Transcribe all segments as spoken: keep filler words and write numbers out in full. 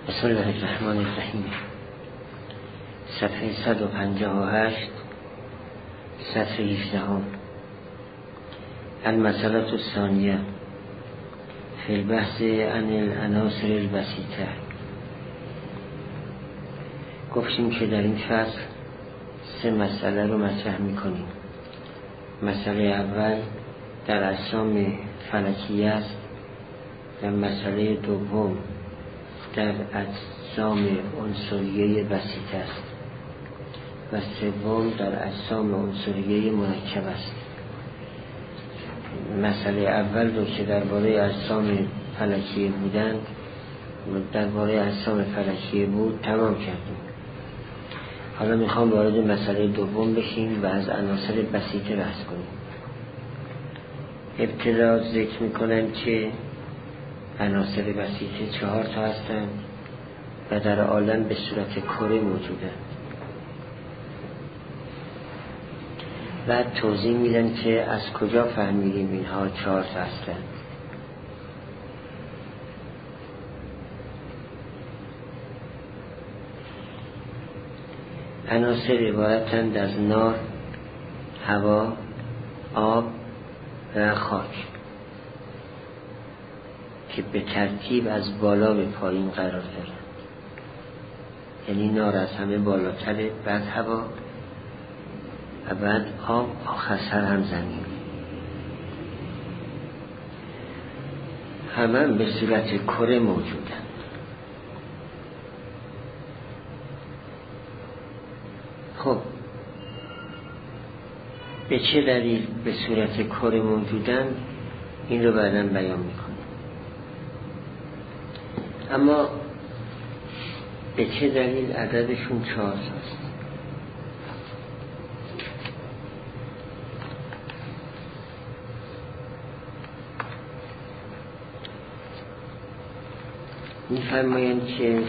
بسم الله الرحمن الرحیم. صفحه صد و پنجاه و هشت، صفحه هفده. المسألة الثانیه فی البحث عن العناصر البسیطه. گفتیم که در این فصل سه مسئله رو مطرح میکنیم. مسئله اول در اجسام فلکی است و مسئله دوم در اجسام عنصریه بسیط است و سوم در اجسام عنصریه مرکب است. مسئله اول رو که درباره اجسام فلکی بودند درباره اجسام فلکی بود تمام کردیم. حالا میخوام وارد مسئله دوم بشیم و از عناصر بسیطه بحث کنیم. ابتدا ذکر میکنم که عناصر بسیطه چهار تا هستند و در عالم به صورت کره موجودند. بعد توضیح میدن که از کجا فهمیدیم اینها چهار تا هستند. عناصر عبارتند از نار، هوا، آب و خاک که به ترتیب از بالا به پایین قرار دارند. یعنی نار از همه بالاتره، بعد هوا و بعد آب، آخر سر هم زمین. همه هم به صورت کره موجودند. خب به چه دلیل به صورت کره موجودند این رو بعداً بیان میکنم. اما به چه دلیل عددشون چهار هست؟ می‌فرمایند که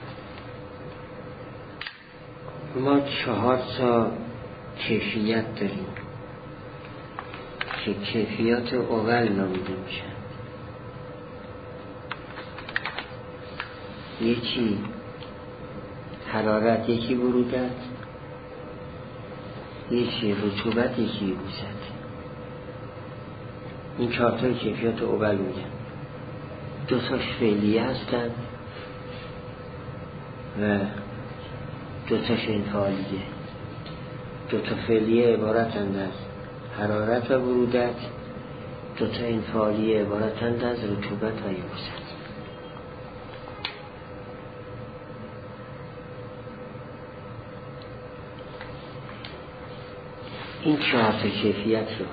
ما چهار تا کیفیت داریم که کیفیات اول نامیده میشن. یکی حرارت، یکی برودت، یکی رطوبت، یکی یبوست. این چهار تا کیفیات اول میگن. دو تاش فعلیه هستن و دو تاش انفعالیه. دو تا فعلیه عبارتند از حرارت و برودت، دو تا انفعالیه عبارتند از رطوبت و یبوست. این چهار تا کیفیت رو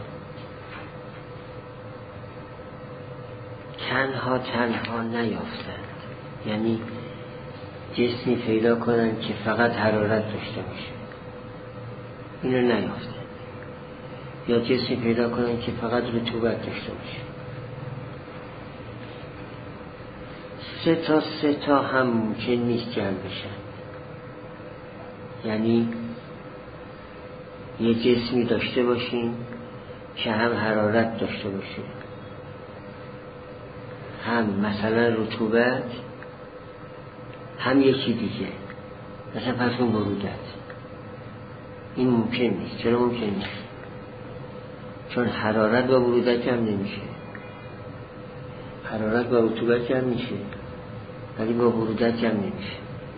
تنها تنها نیافتند. یعنی جسمی پیدا کنند که فقط حرارت داشته باشه، اینو نیافتند. یا جسمی پیدا کنند که فقط رطوبت داشته باشه. سه تا سه تا هم ممکن نیست جمع بشن. یعنی یه جسمی داشته باشیم که هم حرارت داشته باشه، هم مثلا رطوبت، هم یکی دیگه مثلا پس اون برودت. این ممکن نیست. چرا ممکن نیست؟ چون حرارت با برودت هم نمیشه. حرارت با رطوبت هم میشه ولی با برودت هم نمیشه.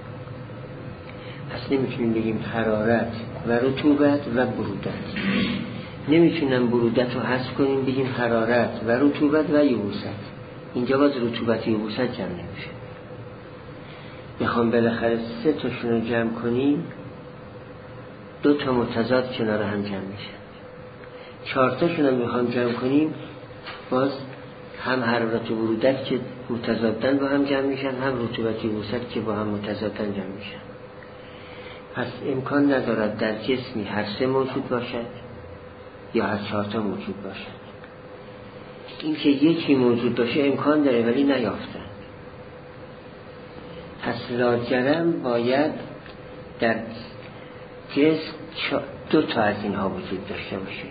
پس نمیتونیم بگیم حرارت و رطوبت و برودت. نمیتونم برودت رو حذف کنیم بگیم حرارت و رطوبت و یبوست. اینجا باز رطوبت و یبوست جمع نمیشه. میخوام بالاخره سه تاشون رو جمع کنیم، دو تا متضاد کنار هم جمع میشن. چهار تاشون رو میخوام جمع کنیم، باز هم حرارت و برودت که متضادن با هم جمع میشن، هم رطوبت و یبوست که با هم متضادن جمع میشن. پس امکان ندارد در جسمی هر سه موجود باشد یا هر چهار تا موجود باشد. این که یکی موجود باشه امکان داره ولی نیافتن. پس لاجرم باید در جسم دو تا از اینها وجود داشته باشه.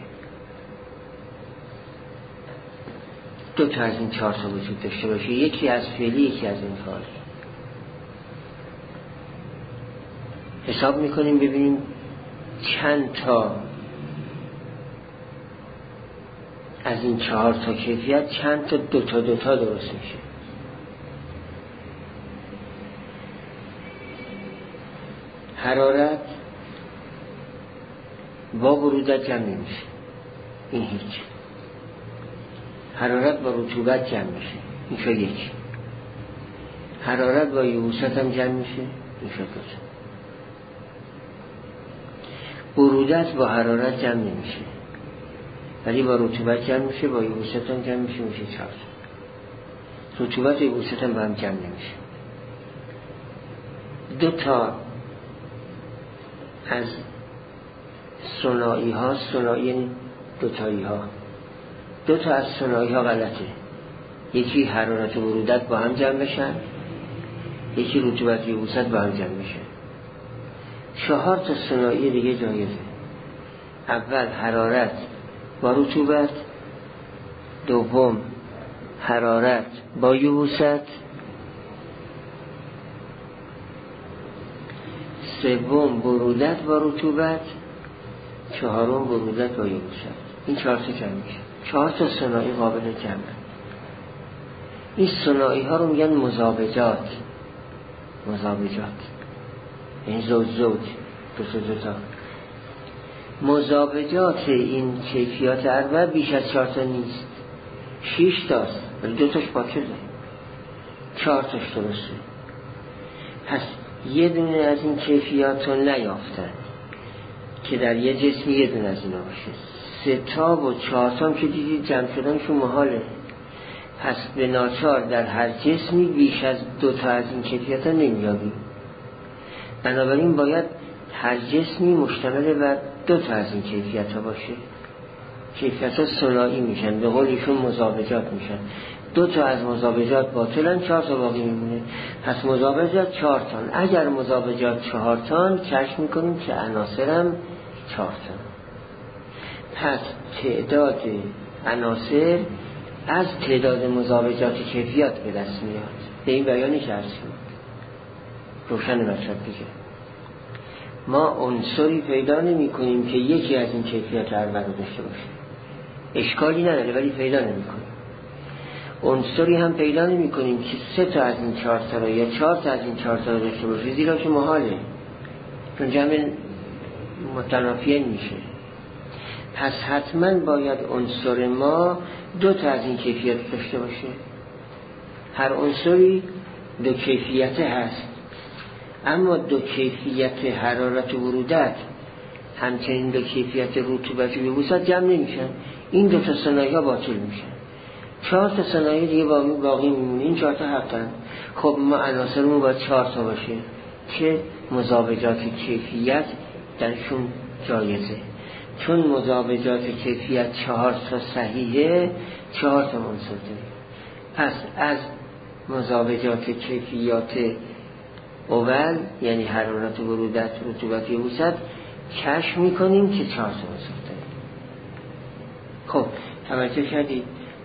دو تا از این چهار تا وجود داشته باشه. یکی از فعلی، یکی از انفعالی. حساب میکنیم ببینیم چند تا از این چهار تا کیفیت چند تا دوتا دوتا درست میشه. حرارت با برودت جمع میشه، این هیچ. حرارت با رطوبت جمع میشه، این شد یک. حرارت با یبوست هم جمع میشه، این شد دو. برودت با حرارت جمع نمیشه ولی با رطوبت جمع میشه، با یبوست هم جمع میشه، میشه چهار. رطوبت و یبوست هم با هم جمع نمیشه. دو تا از ثنایی ها، ثنایی یعنی دوتایی ها، دو تا از ثنایی ها غلطه. یکی حرارت و برودت با هم جمع بشن، یکی رطوبت و یبوست با هم جمع بشن. چهار تا ثنایی دیگه جایزه. اول حرارت با رطوبت، دوم حرارت با یبوست، سوم برودت با رطوبت، چهارم برودت با یبوست. این چهار تا جمع میشه. چهار تا ثنایی قابل جمع. این ثنایی ها رو میگن مزابجات. مزابجات این زوج زوج دو تا دو تا. مزابجات این کیفیات اربع بیش از چهار تا نیست، شش تاست ولی دو تاش باطله، چهار تاش درسته. پس یه دونه از این کیفیات رو نیافتن که در یه جسمی یه دونه از اینا باشه. سه تا و چهار تا که دیدید جمع شدنشون محاله. پس به ناچار در هر جسمی بیش از دو تا از این کیفیات ها نمیابیم. بنابراین باید هر جسمی مشتمل بر دو تا از این کیفیت ها باشه. کیفیت ها ثنایی میشن، به قول ایشون مزابجات میشن. دو تا از مزابجات باطلن، چهار تا باقی میمونه. پس مزابجات چهار تان. اگر مزابجات چهار تان کشف میکنیم که عناصرم چهار تان. پس تعداد عناصر از تعداد مزابجات کیفیات به دست میاد. به این بیانی که هستیم روشن مطلب دیگه. ما عنصری پیدا نمی کنیم که یکی از این کیفیات اربع رو داشته باشه، اشکالی نداره، ولی پیدا نمی کنیم. عنصری هم پیدا نمی کنیم که سه تا از این چهار تا رو یا چهار تا از این چهار تا رو داشته باشه، زیرا که محاله، چون جمع متنافیین میشه. پس حتما باید عنصر ما دو تا از این کیفیت داشته باشه. هر عنصری دو کیفیت هست، اما دو کیفیت حرارت و برودت همچنین دو کیفیت رطوبت و یبوست جمع نمیشن. این دو تا ثنایی ها باطل میشن. چهار تا ثنایی دیگه باقی میمونه. این چهار تا حقن. خب ما عناصرمون باید چهار تا باشه که مزابجات کیفیت درشون جایزه. چون مزابجات کیفیت چهار تا صحیحه، چهار تا عنصر داریم. پس از مزابجات کیفیات اول یعنی حرارت و برودت، رطوبت و یبوست کشف میکنیم که چهار تا عنصر داریم. خب توجه کردید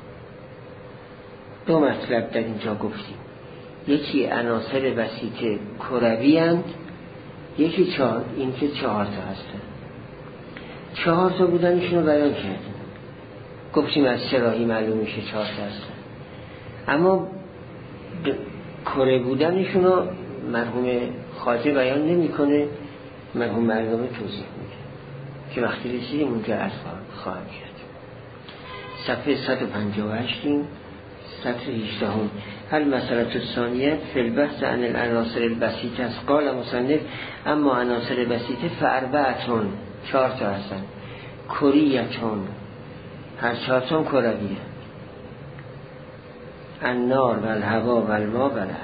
دو مطلب در اینجا گفتیم. یکی عناصر بسیط کروی اند، یکی چهار، این که چهار تا هستن. چهار تا بودنشون رو بیان کردیم، گفتیم از چراهی معلوم میشه چهار تا هستن. اما کره بودنشون رو مرحوم خواجه بیان نمیکنه، مرحوم مرحوم توضیح میده که وقتی رسیدیم اونجا از خواهم کرد. صفحه صد و پنجاه و هشت صفحه هجده هم. هل مسئله ثانیه فی البحث عن العناصر البسیطه است. قال مصنف اما عناصر بسیطه فاربعتون، چهار تا هستن. کریتون، هر چهار تا کرویه. النار و الهوا و الماء و الارض.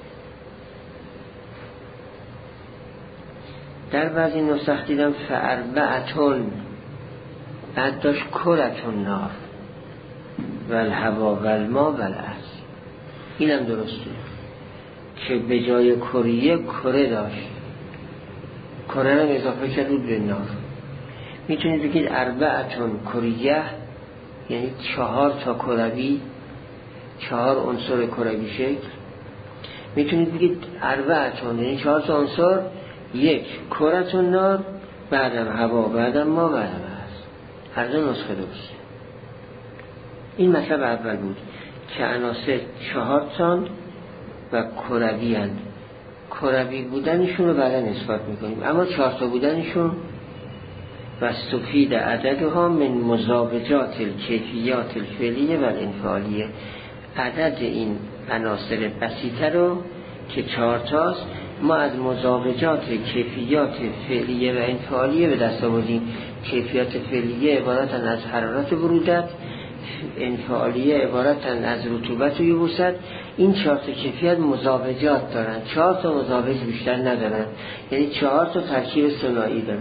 در بعضی نسخ دیدم فاربعتون، بعد داشت کرتون نار و الهوا و الماء و الارض. اینم درسته که به جای کریه کره داشت، کره هم اضافه کرد به نار. میتونید بگید اربعتون کریه یعنی چهار تا کروی، چهار عنصر کروی شکل. میتونید بگید اربعتون یعنی چهار تا عنصر یک کرت النار، بعدم هوا، بعدم ما، بعدم هست. هر دو نسخه درسته. این مطلب اول بود که عناصر چهار تان و کروی هستند. کروی بودنشون رو بعدا اثبات میکنیم، اما چهار تا بودنشون و استفید عددها من مزاوجات الکیفیات الفعلیه و الانفعالیه. عدد این عناصر بسیطه رو که چهار تاست ما از مزاوجات کیفیات فعلیه و انفعالیه به دست آوردیم. کیفیات فعلیه عبارتن از حرارت برودت، انفعالیه عبارتن از رطوبت و یبوست. این چهار تا کیفیت مزاوجات دارن، چهار تا مزاوج بیشتر ندارن، یعنی چهار تا ترکیب ثنایی دارن.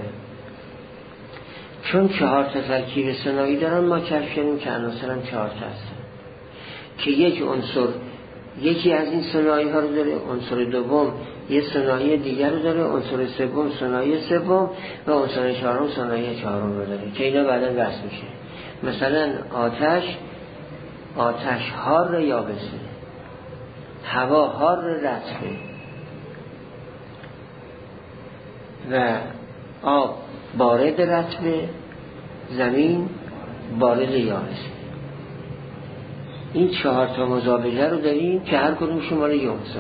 چون چهار تا ترکیب ثنایی دارن ما کشف کردیم که عناصر هم چهار تا هستن که یک عنصر یکی از این ثنایی ها رو داره، عنصر دوم یه ثنایی دیگر رو داره، عنصر سوم ثنایی سوم و عنصر چهارم ثنایی چهارم رو داره که اینا بعدا بحث میشه. مثلا آتش آتش حار یابسه، هوا حار رطبه و آب بارد رطبه، زمین بارد یابسه. این چهار تا مزاوجه رو داریم که هر کدوم شماره یه عنصره.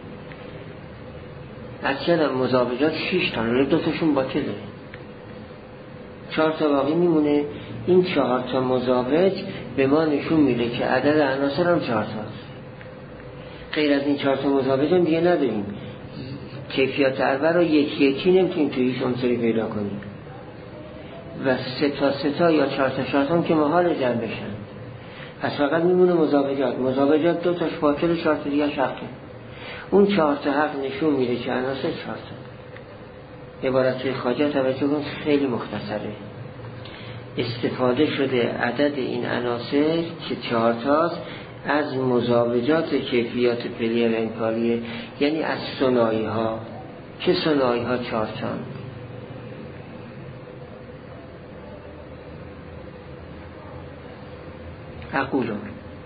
اصلا مزاوجات شش تا، ولی دو تاشون باطله، چهار تا باقی میمونه. این چهار تا مزاوج به ما نشون میده که عدد عناصر هم چهار تاست. غیر از این چهار تا مزاوج هم دیگه نداریم. کیفیات اول رو یکی یکی نمیتونیم توی هیچ عنصری پیدا کنیم و سه تا سه تا یا چهار تا چهار تا هم که محال جمع بشن. پس فقط میمونه مزاوجات. مزاوجات دو تاش باطل، چهار تا دیگه حقه. اون چهار تا حق نشون میده که عناصر چهار تا. عبارت خواجه توجه کن خیلی مختصره. استفاده شده عدد این عناصر که چهار تاست از مزاوجات کیفیات فعلیه و انفعالیه، یعنی از ثنایی ها که ثنایی ها چهار تان. اقولون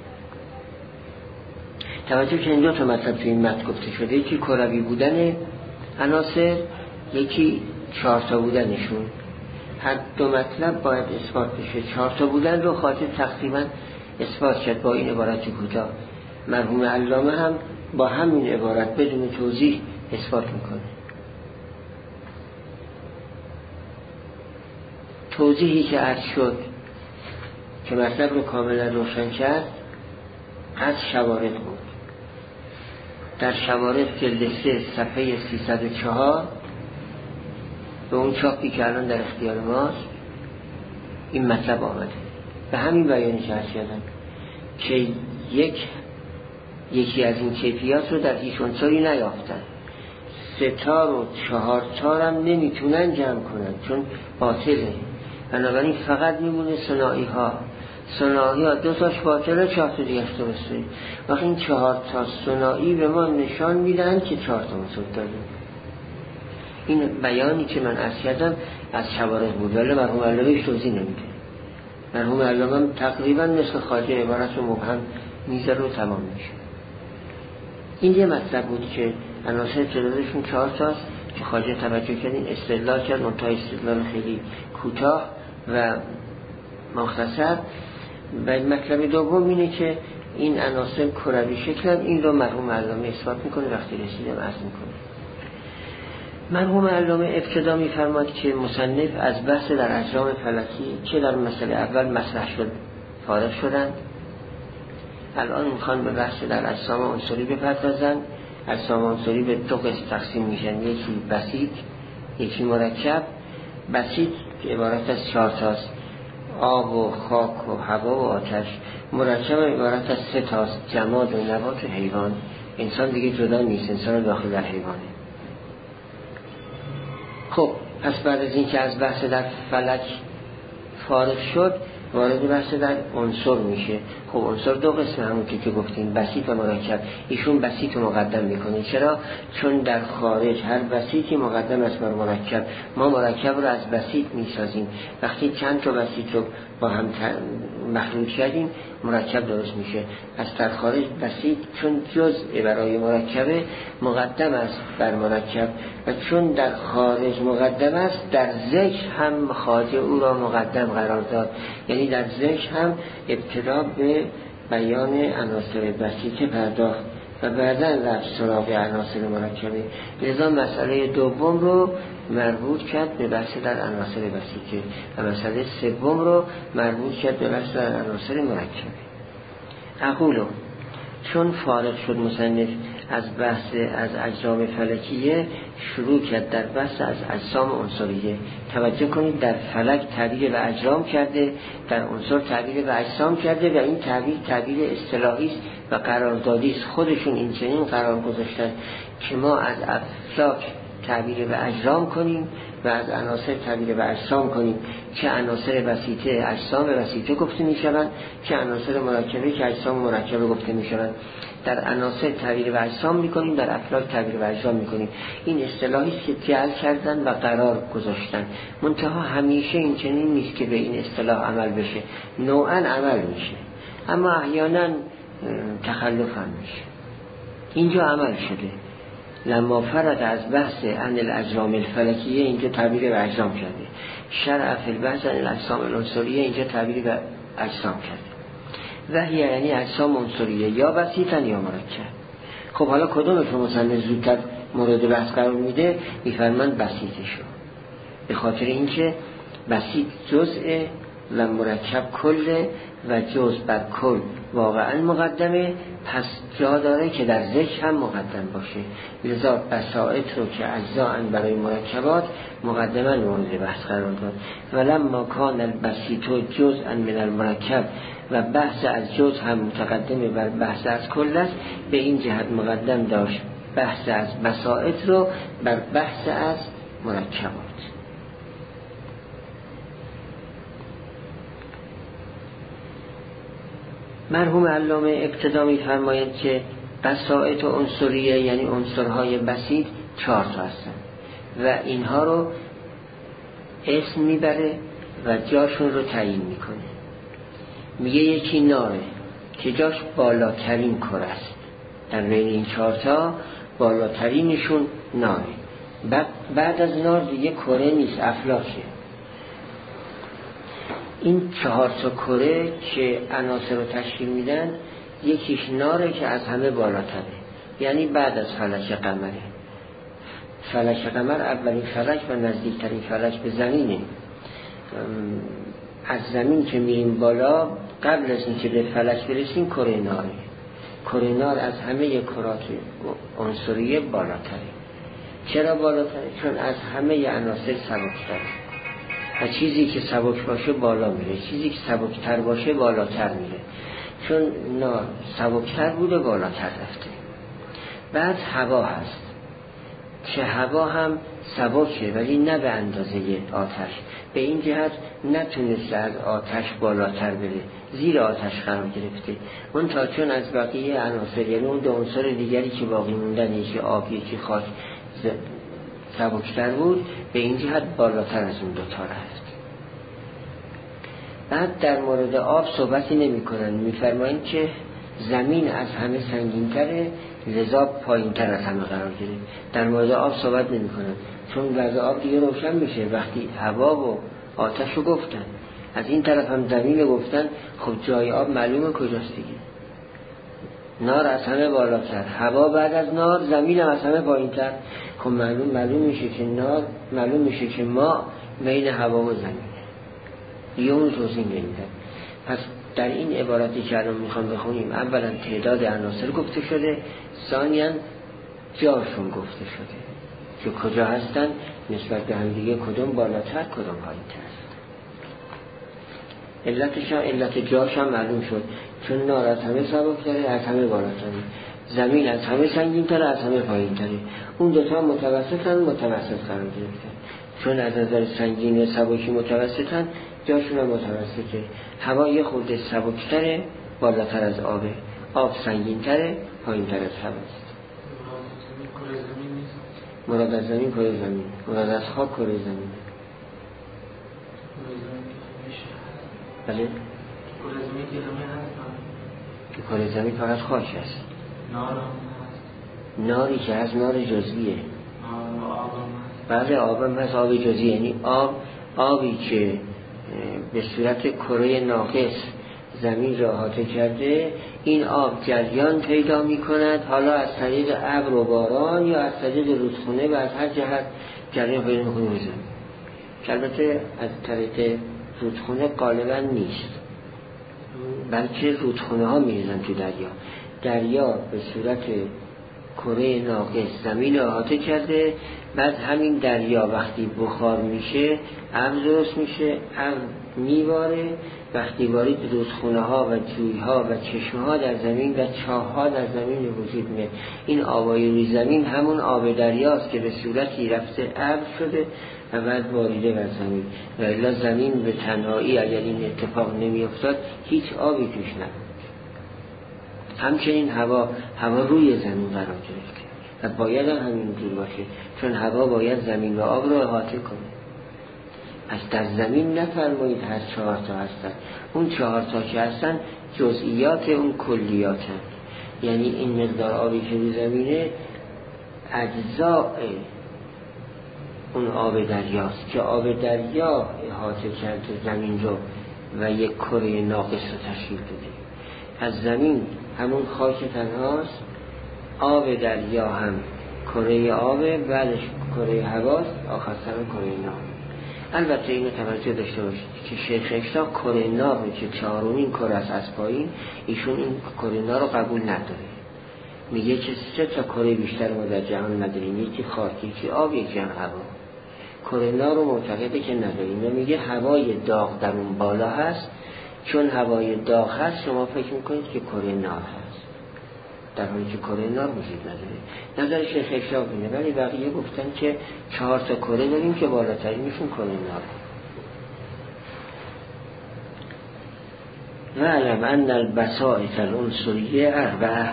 توجه که اینجا تا مطلب تو این متن گفته شده، یکی کروی بودن عناصر، یکی چهار تا بودنشون. هر دو مطلب باید اثبات بشه. چهار تا بودن رو خاطر تقریبا اثبات کرد با این عبارت کوتاه. مرحوم علامه هم با همین عبارت بدون توضیح اثبات میکنه. توضیحی که عرض شد که مطلب رو کاملا روشن کرد از شوارد بود. در شوارد جلد سه صفحه سیصد و چهار به اون چاپی که الان در اختیار ماست این مطلب آمده. به همین بیانی که عرض کردم که یک یکی از این کیفیات رو در هیچ عنصری نیافتن. سه تار و چهار تار هم نمیتونن جمع کنن چون باطله. بنابراین فقط میمونه ثنایی ها. ثنایی ها دو تاش باطله، چهار تا دیگه درسته. وقتی این چهار تا ثنایی به ما نشان میدن که چهار تا عنصر داریم. این بیانی که من عرض کردم از شوارد بود، ولی مرحوم علامه توضیح نمیده. مرحوم علامه تقریبا مثل خواجه عبارت رو مبهم میذاره رو تمام میشه. این یه مطلب بود که عناصر تعدادشون چهار تاست که خواجه توجه کردین استدلال کرد، منتهای استدلال خیلی کوتاه و مختصر. و مطلب دوم اینه که این عناصر کروی شکلن. این رو مرحوم علامه اثبات میکنه. وقتی رسیدم عرض میکنه. مرحوم علامه ابتدا میفرماد که مصنف از بحث در اجرام فلکی که در مسئله اول مطرح شد فارغ شدن. الان میخوان به بحث در اجسام عنصری بپردازن. اجسام عنصری به دو قسم تقسیم میشن، یکی بسیط یکی مرکب. بسیط که عبارت از چهار تاست، آب و خاک و هوا و آتش. مرکب عبارت از سه تاست، جماد و نبات و حیوان. انسان دیگه جدا نیست، انسان داخل در حیوانه. خب پس بعد از این که از بحث در فلک فارغ شد وارد بحث در عنصر میشه. خب عنصر دو قسم همون که که گفتیم، بسیط و مرکب. ایشون بسیط رو مقدم میکنه. چرا؟ چون در خارج هر بسیطی مقدم است بر مرکب. ما مرکب رو از بسیط میسازیم. وقتی چند تا بسیط رو با هم مخلوط کردیم مرکب درست میشه. از در خارج بسیط چون جزء برای مرکبه مقدم است بر مرکب و چون در خارج مقدم است در ذکر هم خواجه او را مقدم قرار داد، یعنی در ذکر هم ابتدا به بیان عناصر بسیطه پرداخت و بعداً رفت سراغ عناصر مرکبه. لذا مسئله دوم رو مربوط کرد به بحث در عناصر بسیطه و مسئله سوم رو مربوط کرد به بحث در عناصر مرکبه. اقولو چون فارغ شد مصنف از بحث از اجرام فلکیه، شروع کرد در بحث از اجسام عنصریه. توجه کنید در فلک تعبیر به اجرام کرده، در عنصر تعبیر به اجسام کرده و این تعبیر تعبیر اصطلاحی است و قراردادی است. خودشون این چنین قرار گذاشتن که ما از افلاک تعبیر به اجرام کنیم و از عناصر تعبیر به اجسام کنیم، که عناصر بسیطه اجسام بسیطه گفته می شوند، که عناصر مرکبه که اجسام مرکبه گفته می شوند. در عناصر تعبیر به اجسام می کنیم، در افلاک تعبیر به اجسام می کنیم. این اصطلاحی است که جعل کردن و قرار گذاشتن. منتها همیشه این چنین نیست که به این اصطلاح عمل بشه. نوعا عمل میشه اما احیانا تخلف هم میشه. اینجا عمل شده. لما فرد از بحث عن الاجرام الفلکیه اینجا تعبیر به اجرام کرده، شرع فی البحث عن الاجسام العنصریه اینجا تعبیر به اجسام کرده. و یعنی اجسام عنصریه یا بسیطن یا مرکب. خب حالا کدومش رو مصنف زودتر مورد بحث قرار میده؟ میفرماند بسیطشو، به خاطر اینکه بسیط جزء و مرکب کله و جزء بر کل واقعا مقدمه، پس جا داره که در ذکر هم مقدم باشه. لذا بسائط رو که اجزاء برای مرکبات مقدما مورد بحث قرار داد. ولما کان البسیط جزءا من المرکب و بحث از جزء هم متقدم بر بحث از کل است، به این جهت مقدم داشت بحث از بسائط رو بر بحث از مرکبات. مرحوم علامه ابتدا می‌فرماید که بسائط و عنصریه یعنی عنصرهای بسیط چهار تا هستن و اینها رو اسم میبره و جاشون رو تعیین میکنه. میگه یکی ناره که جاش بالاترین کره است، در بین این چهار تا بالاترینشون ناره. بعد, بعد از نار دیگه کره نیست، افلاکه. این چهار تا کره که عناصر رو تشکیل میدن، یکیش ناره که از همه بالاتره، یعنی بعد از فلک قمره. فلک قمر اولین فلک و نزدیکترین فلک به زمینه. از زمین که میریم بالا، قبل از اینکه به فلک برسیم کره ناره. کره نار از همه کرات عنصریه بالاتره. چرا بالاتره؟ چون از همه عناصر سبکتره و چیزی که سبک باشه بالا میره، چیزی که سبکتر باشه بالاتر میره. چون نار سبکتر بوده بالاتر رفته. بعد هوا هست که هوا هم سبکه ولی نه به اندازه آتش، به این جهت نتونسته از آتش بالاتر بره، زیر آتش قرار گرفته. اون تا چون از بقیه عناصر، یعنی اون دو عنصر دیگری که باقی موندن، یکی آب یکی خاک، سبکتر بود، به این جهت بالاتر از اون دوتا رفت. بعد در مورد آب صحبتی نمی کنن، می فرمایند که زمین از همه سنگین تره، لذا پایین تر از همه قرار گرفت. در مورد آب صحبت نمی کنن، چون وضع آب دیگه روشن میشه وقتی هوا و آتش رو گفتن، از این طرف هم زمین رو گفتن. خب جای آب معلومه کجاست دیگه. نار از همه بالاتر، هوا بعد از نار، زمین هم از همه پایین تر. خب معلوم معلوم میشه که نار، معلوم میشه که ما بین هوا و زمینه، دیگه اون توضیح نمیدن. پس در این عبارتی که الان میخوام بخونیم، اولا تعداد عناصر گفته شده، ثانیاً جاشون گفته شده که کجا هستن نسبت به هم دیگه، کدوم بالاتر کدوم پایین تر. علتش هم علت جاش هم معلوم شد، چون نار از همه سبک‌تره، از همه بالاتره، زمین از همه سنگین‌تره، از همه پایین‌تره. اون دوتا متوسطن، متوسط قرار گرفتن. چون از نظر سنگین سبکی متوسطن، جاشون هم متوسطه. هوا یه خورده سبک‌تره، بالاتر از آبه. آب سنگین‌تره، پایین‌تر از هواست. مراد از زمین کره زمین، مراد از خاک کره زمین. بله؟ که کره زمین فقط خاک است. نار هم هست. ناری که از نار جزئیه. آب هم هست. بله آب هم هست، آب جزئی، یعنی آب آبی که به صورت کره ناقص زمین را احاطه کرده، این آب جریان پیدا می کند، حالا از طریق ابر و باران یا از طریق رودخانه و از هر جهت جریان پیدا می کنه زمین. که البته از طریق رودخانه غالبا نیست، بلکه رودخانه ها می ریزن تو دریا. دریا به صورت کره ناقص زمین را احاطه کرده، بعد همین دریا وقتی بخار میشه ابر درست میشه، ابر میواره، وقتی وارد رودخانه ها و جوی ها و چشمه ها در زمین و چاه ها در زمین به وجود میاد. این آبای روی زمین همون آب دریاست که به صورتی رفته ابر شده و بعد واریده بر زمین. و الا زمین به تنهایی اگر این اتفاق نمیافتاد هیچ آبی توش نبود. همچنین هوا هوا روی زمین قرار گرفته و باید هم همینجور باشه، چون هوا باید زمین و آب رو احاطه کنه. پس در زمین نفرمایید هر چهار تا هستن، اون چهار تا که هستن جزئیات اون کلیات هستن. یعنی این مقدار آبی که روی زمینه اجزاء اون آب دریاست که آب دریا احاطه کرده زمین رو و یک کره ناقص رو تشکیل داده. از زمین همون خاک تنهاست، آب دریا هم کره آبه، بعدش کره هواست، آخر سر کره نار. البته اینو توجه داشته باشید که شیخ اشتاق کره نار که چهارمین کره است از پایین، ایشون این کره نار رو قبول نداره. میگه که سه تا کره بیشتر ما در جهان نداریم، یکی خاک، یکی آب، یکی هم هوا. کره نار رو معتقده که نداریم و میگه هوای داغ در اون بالا هست. چون هوای داغ هست شما فکر میکنید که کره نار هست، در حالی که کره نار وجود نداره. نظر شیخ اشراق اینه، ولی بقیه گفتن که چهار تا کره داریم که بالاترینشون کره نار. و علم ان البسائط العنصریه اربعه،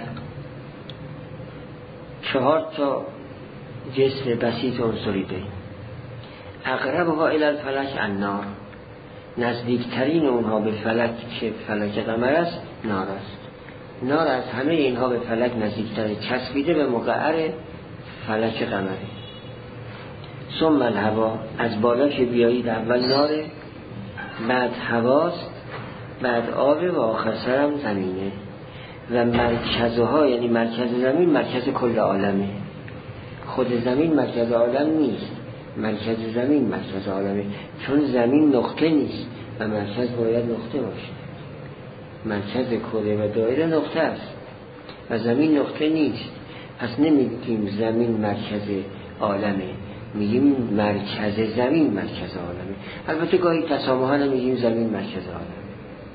چهار تا جسم بسیط عنصری داریم. اقربها الی الفلک النار، نزدیکترین اونها به فلک که فلک قمر است نار است. نار از همه اینها به فلک نزدیکتره، چسبیده به مقعر فلک قمره. ثم الهوا، از بالا که بیایید اول ناره، بعد هواست، بعد آب و آخر سرم زمینه. و مرکزها، یعنی مرکز زمین مرکز کل عالمه. خود زمین مرکز عالم نیست، مرکز زمین مرکز عالمه، چون زمین نقطه نیست و مرکز باید نقطه باشه. مرکز کره و دایره نقطه است و زمین نقطه نیست. پس نمیگیم زمین مرکز عالمه، میگیم مرکز زمین مرکز عالمه. البته گاهی تسامحاً میگیم زمین مرکز عالمه.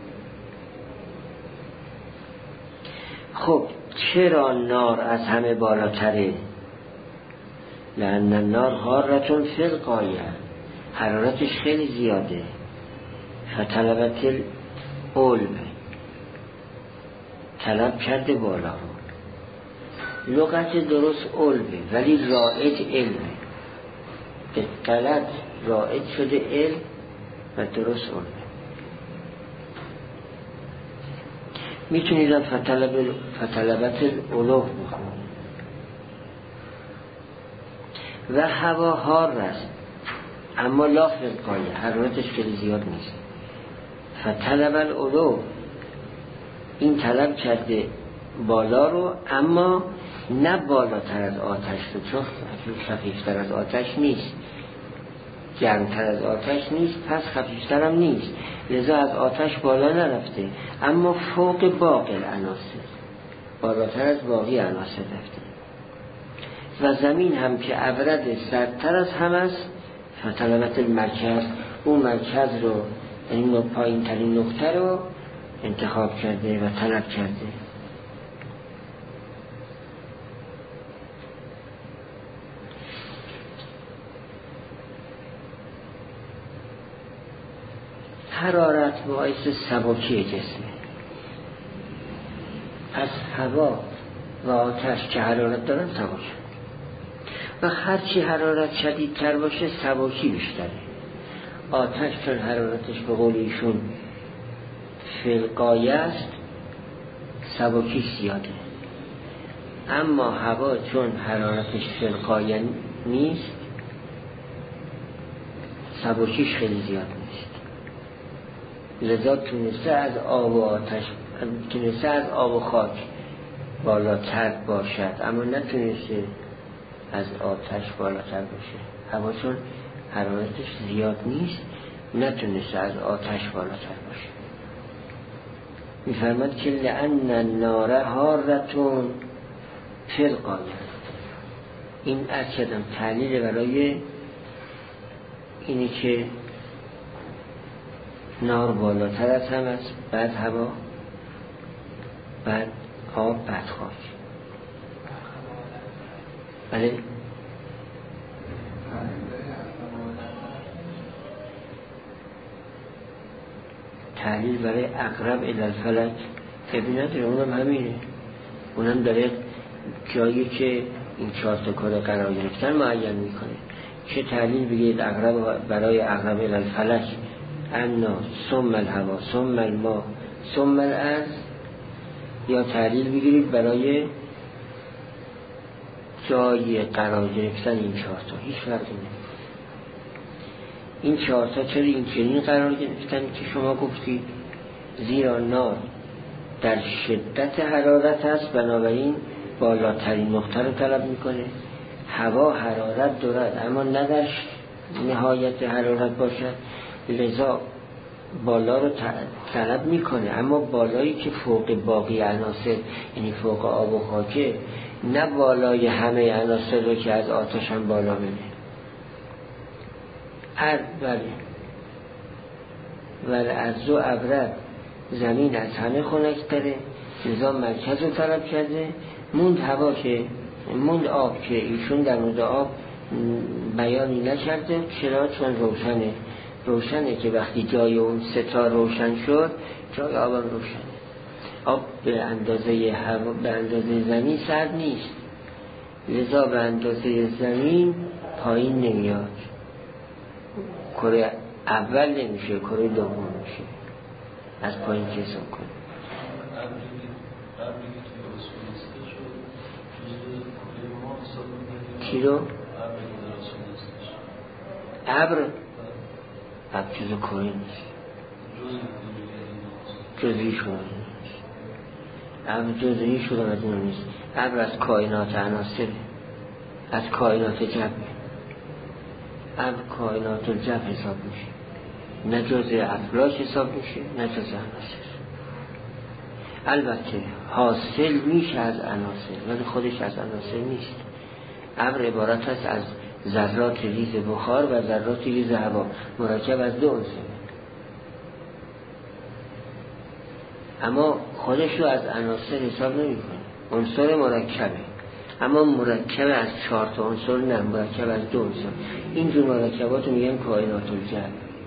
خب چرا نار از همه بالاتره؟ لأن النار حارتون فی الغایه، حرارتش خیلی زیاده. فطلبت العلم، طلب کرده بالا. لغت درست علمه ولی رائج علمه، به غلط رائج شده علم و درست علمه. میتونیدم فطلب فطلبت العلو بخونم. و هوا حار است اما لا فی الغایه، حرارتش خیلی زیاد نیست. فطلب العلو، این طلب کرده بالا رو اما نه بالاتر از آتش رو، چون خفیفتر از آتش نیست، گرمتر از آتش نیست، پس خفیفتر هم نیست، لذا از آتش بالا نرفته، اما فوق باقی العناصر، بالاتر از باقی عناصر رفته. و زمین هم که ابرد سردتر از هم است، فطلبت المرکز، اون مرکز رو، این پایین ترین نقطه رو انتخاب کرده و طلب کرده. حرارت باعث سبکی جسمه. پس هوا و آتش که حرارت دارن سبک، و هرچی حرارت شدیدتر باشه سبکی بیشتره. آتش چون حرارتش به قول ایشون فلقایه است سبکی زیاده، اما هوا چون حرارتش فلقایه نیست سبکیش خیلی زیاد نیست، لذا تونسته از آب و آتش تونسته از آب و خاک بالاتر باشد، اما نتونسته از آتش بالاتر باشه. هوا چون حرارتش زیاد نیست نتونسته از آتش بالاتر باشه. میفرماد که لأن النار حارتون فلقایه. این از کدام تعلیل برای اینی که نار بالاتر از هم است، بعد هوا، بعد آب، بعد خاک. بله تحلیل برای اقرب الی الفلک ببینید اونم همینه، اونم داره جایی که این چهار تا کار قرار گرفتن معین میکنه. چه تحلیل بگید اقرب برای اقرب الی الفلک انا ثم الهوا ثم الماء ثم الارض، یا تحلیل بگیرید برای جای قرار گرفتن این چهار تا. هیچ فرقی نمیکنه. این چهار تا چرا این چنین قرار گرفتن که شما گفتید؟ زیرا نار در شدت حرارت است، بنابراین بالاترین نقطه رو طلب میکنه. هوا حرارت دارد اما نه در نهایت حرارت باشد، لذا بالا رو طلب میکنه، اما بالایی که فوق باقی عناصر، یعنی فوق آب و خاکه، نه بالای همه عناصر رو که از آتش هم بالا بره. ارد بله ولی از دو ابرد، زمین از همه خنک‌تره، لذا مرکز رو طلب کرده. موند هوا که موند آب که ایشون در مورد آب بیانی نکرده. چرا؟ چون روشنه روشنه که وقتی جای اون ستا روشن شد جای آب هم روشنه. آب به اندازه هوا به اندازه زمین سرد نیست، لذا به اندازه زمین پایین نمیاد، کره اول نمیشه، کره دوم میشه، از پایین که حساب کنه. چی رو؟ ابر ابر جزو کره نیست، جزوی شده نیست، ابر جزوی شده نیست. ابر از کائنات عناصره، از کائنات جبه. ابر کائنات الجبه حساب میشه، نه جزء افلاک حساب میشه نه جزء عناصر. البته حاصل میشه از عناصر ولی خودش از عناصر نیست. ابر عبارت است از ذرات ریز بخار و ذرات ریز هوا، مرکب از دو عنصر، اما خودش رو از عناصر حساب نمیکنه. عنصر مرکبه، اما مرکب از چهار تا عنصر نه، مرکب از دو عنصر. اینجور مرکبات رو میگن کائنات الجبه.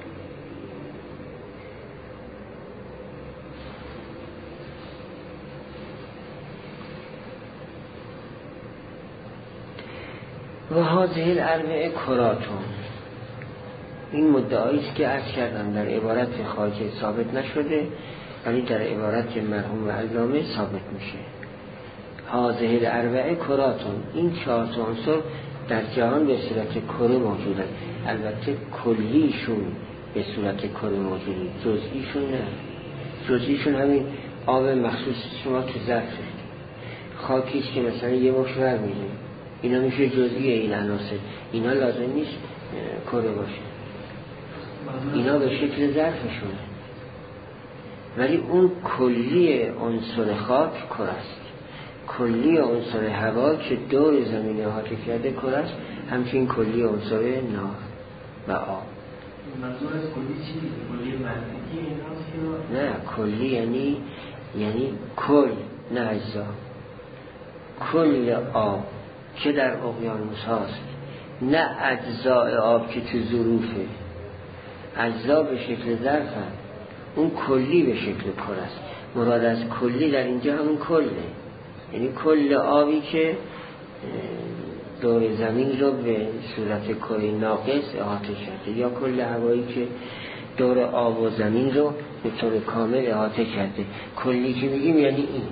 و هذه الاربعه کراتون. این مدعایی است که عرض کردم در عبارت خاک ثابت نشده ولی در عبارت مرحوم و علامه ثابت میشه. هذه الاربعه کراتون، این چهار تا عنصر در جهان به صورت کره موجودن. البته کلیشون به صورت کره موجوده، جزئیشون نه. جزئیشون همین آب مخصوص شما تو ظرفه، خاکیش که مثلا یه مش ور میده، اینا میشه جزئی این عناصر. اینا لازم نیست کره باشه، اینا به شکل ظرفشونه، ولی اون کلی عنصر خاک کره است، کلی عنصر هوا که دور زمین احاطه کرده کره است، همچنین کلی عنصر نار و آب. منظور از کلی چی؟ کلی منطقی ایناست یا؟ نه، کلی یعنی یعنی کل، نه اجزا. کل آب که در اقیانوس هاست، نه اجزای آب که تو ظروفه. اجزا به شکل ظرف هست، اون کلی به شکل کره است. مراد از کلی در اینجا همون کله، یعنی کل آبی که دور زمین رو به صورت کره ناقص احاطه کرده، یا کل هوایی که دور آب و زمین رو به طور کامل احاطه کرده. کلی که میگیم یعنی این.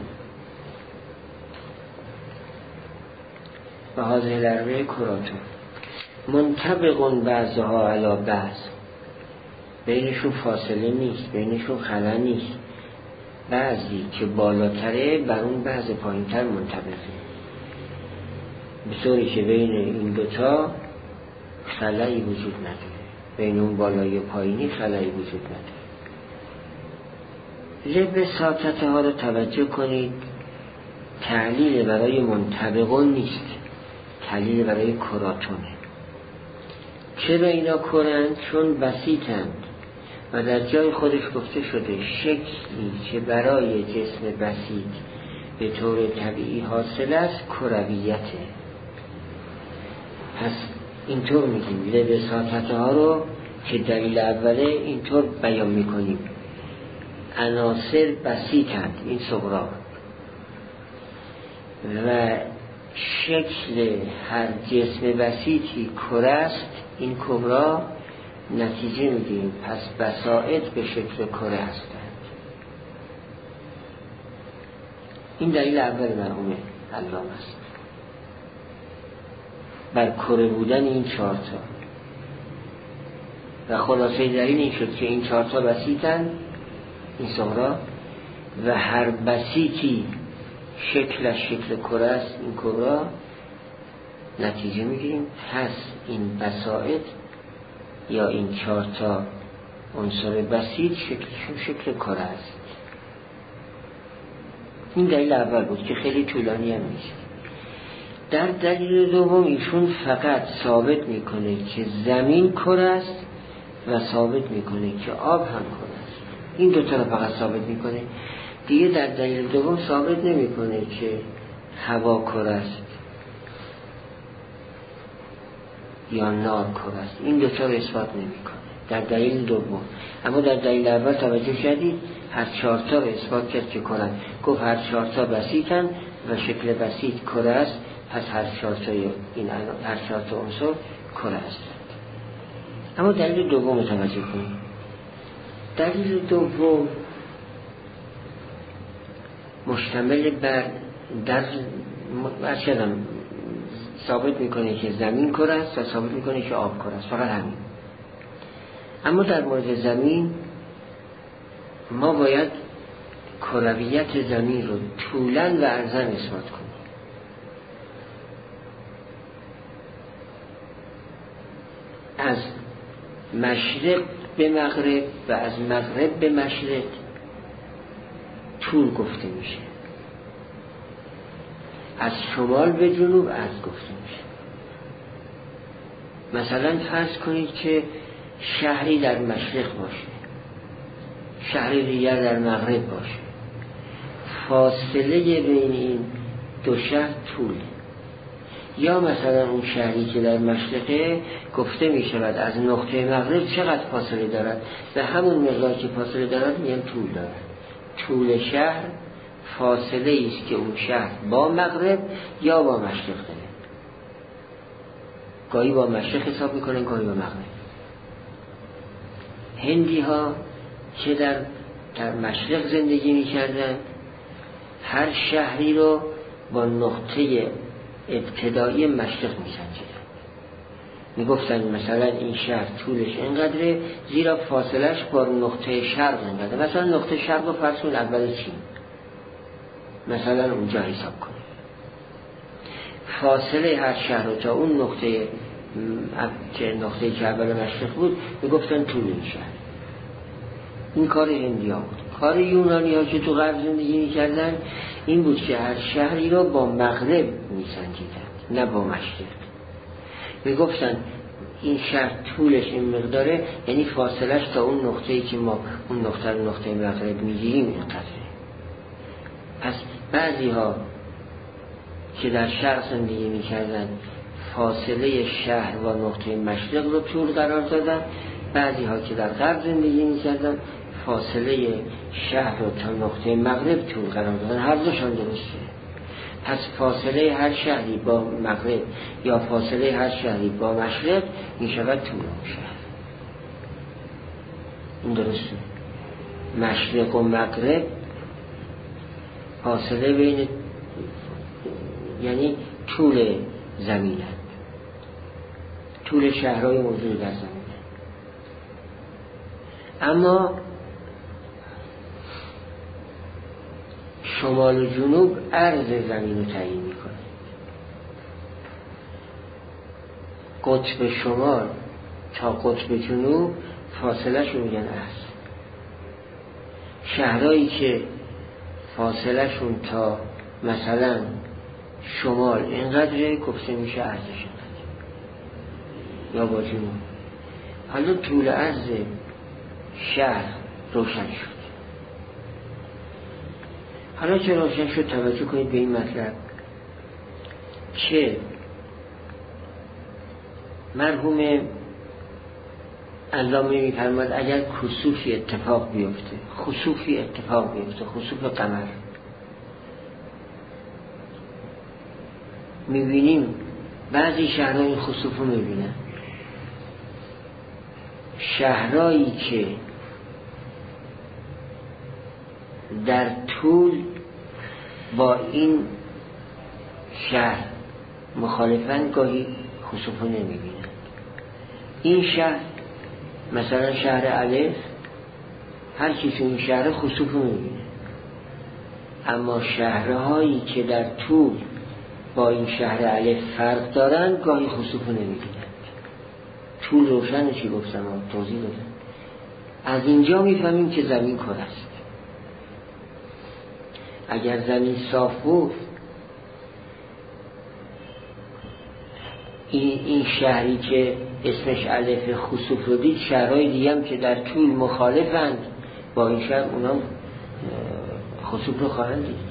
و هذه الاربعه کراتون منطبقون بعضها علی بعض، بینشون فاصله نیست، بینشون خلا نیست. بعضی که بالاتره بر اون بعض پایینتر منطبقه، به طوری که بین این دوتا خلایی وجود نداره، بین اون بالای و پایینی خلایی وجود نداره. لب ساطته ها رو توجه کنید، تعلیل برای منطبقون نیست، تعلیل برای کراتونه. چرا اینا کرند؟ چون بسیطند و در جای خودش گفته شده شکلی که برای جسم بسیط به طور طبیعی حاصل است کرویته. پس اینطور میگیم لب ساطته ها رو که دلیل اوله اینطور بیان میکنیم، عناصر بسیطند این صغرا و شکل هر جسم بسیطی کره است این کبرا، نتیجه میگیم پس بساط به شکل کره هستند. این دلیل اول مرحوم علامه است بر کره بودن این چهارتا و خلاصه دلیل این شد که این چهارتا بسیطن این صغرا و هر بسیطی شکلش شکل کره است این کبرا، نتیجه میگیریم پس این بساط یا این چهارتا عنصر بسیط شکلشون شکل کره است. این دلیل اول بود که خیلی طولانی هم نیست. در دلیل دوم ایشون فقط ثابت میکنه که زمین کره است و ثابت میکنه که آب هم کره است. این دوتا رو فقط ثابت میکنه، دیگه در دلیل دوم ثابت نمیکنه که هوا کره است یا نار کره است. این دوتا رو اثبات نمیکنه در دلیل دوم. اما در دلیل اول توجه کردید هر چهارتا رو اثبات کرد که کره. گفت هر چهارتا بسیطن و شکل بسیط کره است، پس هر چهارتا این هر چهارتا عنصر کره است. اما دلیل دوم رو توجه کنید. دلیل دوم مشتمل بر در ارشدم ثابت میکنه که زمین کره است و ثابت میکنه که آب کره است، فقط همین. اما در مورد زمین ما باید کرویت زمین رو طولاً و عرضاً اثبات کنیم. از مشرق به مغرب و از مغرب به مشرق طول گفته میشه، از شمال به جنوب عرض گفته میشه. مثلا فرض کنید که شهری در مشرق باشه، شهری دیگر در مغرب باشه، فاصله بین این دو شهر طوله. یا مثلا اون شهری که در مشرقه گفته می شود از نقطه مغرب چقدر فاصله دارد، به همون مقدار که فاصله دارد میگن طول دارد. طول شهر فاصله ایست که اون شهر با مغرب یا با مشرق داره. گاهی با مشرق حساب میکنن، گاهی با مغرب. هندی ها که در در مشرق زندگی میکردن هر شهری رو با نقطه ابتدایی مشرق میسنجیدن. میگفتن مثلا این شهر طولش اینقدره زیرا فاصلش با نقطه شرق اینقدره. مثلا نقطه شرق رو فرض کن اول چین، مثلا اونجا حساب کنید فاصله هر شهر رو تا اون نقطه که نقطه که اول مشرق بود میگفتن طول این شهر. این کار هندی ها بود. کار یونانی ها که تو غرب زندگی میکردن این بود که هر شهری رو با مغرب میسنجیدن نه با مشرق. میگفتن این شهر طولش این مقداره، یعنی فاصلش تا اون نقطه‌ای که ما اون نقطه رو نقطه مغرب میگیریم اینقدره. پس بعضی ها که در شرق زندگی میکردن فاصله شهر و نقطه مشرق رو طول قرار دادن، بعضی ها که در غرب زندگی میکردن فاصله شهر رو تا نقطه مغرب طول قرار دادن. هر دوشان درسته. پس فاصله هر شهری با مغرب یا فاصله هر شهری با مشرق می شود طول اون شهر. این درسته. مشرق و مغرب فاصله بین، یعنی طول زمینه، طول شهرهای موجود در زمینه. اما شمال و جنوب عرض زمین رو تعیین میکنه. قطب شمال تا قطب جنوب فاصله شو میگن عرض. شهرهایی که فاصله شون تا مثلا شمال اینقدر کفته میشه عرضش اینقدر، یا با جنوب. حالا طول عرض شهر روشن شد. حالا چه روشن شد؟ توجه کنید به این مطلب که مرحوم علامه می‌فرماد اگر کسوفی اتفاق بیفته، خسوفی اتفاق بیفته، خسوف قمر، می‌بینیم بعضی شهرها این خسوف رو می‌بینن. شهرهایی که در طول با این شهر مخالفن گاهی خسوف رو نمی‌بینن. این شهر مثلا شهر الف، هر کی تو این شهر خسوف رو می‌بینه، اما شهرهایی که در طول با این شهر الف فرق دارن گاهی خسوف رو نمی‌بینن. طول روشن چی گفتم توضیح دادم. از اینجا میفهمیم که زمین کره است. اگر زمین صاف بود، این, این شهری که اسمش الف خسوف رو دید، شهرهای دیگه هم که در طول مخالفند با این شهر، اونا خسوف رو خواهند دید.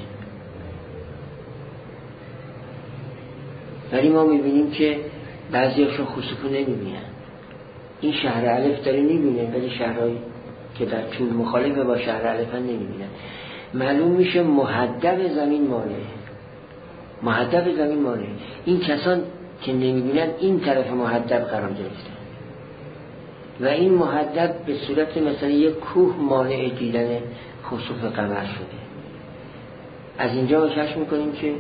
ولی ما میبینیم که بعضی هاشون خسوف رو نمیبینن. این شهر الف داره میبینه، ولی شهرهایی که در طول مخالفه با شهر الف هم نمیبینن. معلوم میشه مهدب زمین مانعه، مهدب زمین مانعه. این کسان که نمیبینن این طرف مهدب قرار گرفتن و این مهدب به صورت مثلا یک کوه مانع دیدن خسوف قمر شده. از اینجا کشف میکنیم که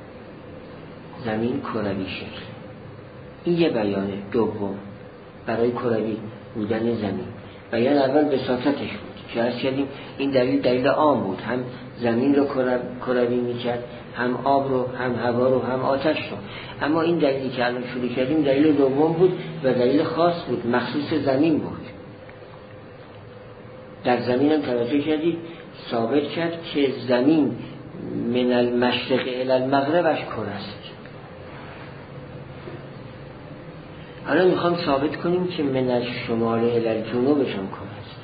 زمین کروی شکل. این یه بیانه دوم برای کروی بودن زمین. بیان اول بساطتش بود که عرض کردیم این دلیل دلیل عام بود، هم زمین رو کروی میکرد، هم آب رو، هم هوا رو، هم آتش رو. اما این دلیلی که الان شروع کردیم دلیل دوم بود و دلیل خاص بود، مخصوص زمین بود. در زمین هم توجه کردید ثابت کرد که زمین من المشرق الی المغربش کره است. الان میخوام ثابت کنیم که من الشمال الی الجنوبش هم کره است.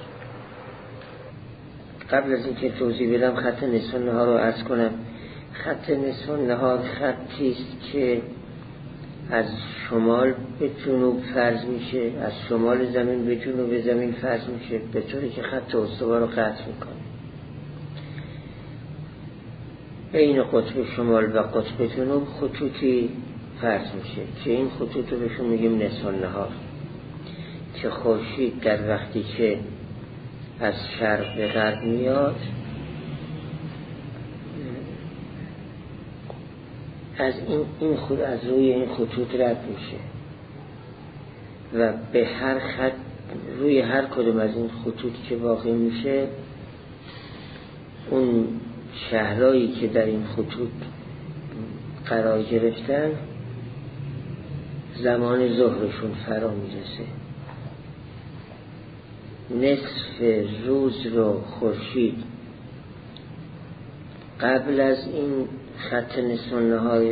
قبل از اینکه توضیح بدم خط نصف النهار رو عرض کنم. خط نصف النهار خطی است که از شمال به جنوب فرض میشه، از شمال زمین به جنوب زمین فرض میشه، به طوری که خط استوا رو قطع میکنه. بین قطب شمال و قطب جنوب خطوطی فرض میشه که این خطوط رو بهشون میگیم نصف النهار، که خورشید در وقتی که از شرق به غرب میاد از این این خود از روی این خطوط رد میشه و به هر خط، روی هر کدوم از این خطوط که واقع میشه، اون شهرهایی که در این خطوط قرار گرفتن زمان ظهرشون فرا میرسه. نصف روز رو خورشید قبل از این خط نصف النهار،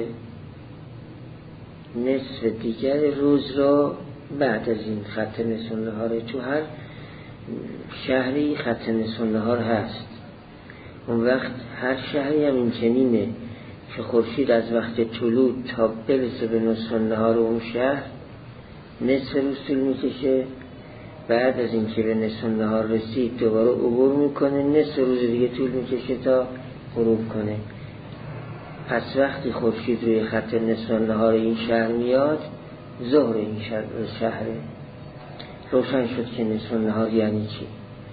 نصف دیگر روز رو بعد از این خط نصف النهار. تو هر شهری خط نصف النهار هست. اون وقت هر شهری هم این چنینه که خورشید از وقت طلوع تا برسه به نصف النهار اون شهر نصف روز طول میکشه. بعد از این که به نصف النهار رسید دوباره عبور میکنه، نصف روز دیگه طول میکشه تا غروب کنه. پس وقتی خورشید روی خط نصف النهار این شهر میاد، ظهر این شهر شهر روشن شد که نصف النهار یعنی چی.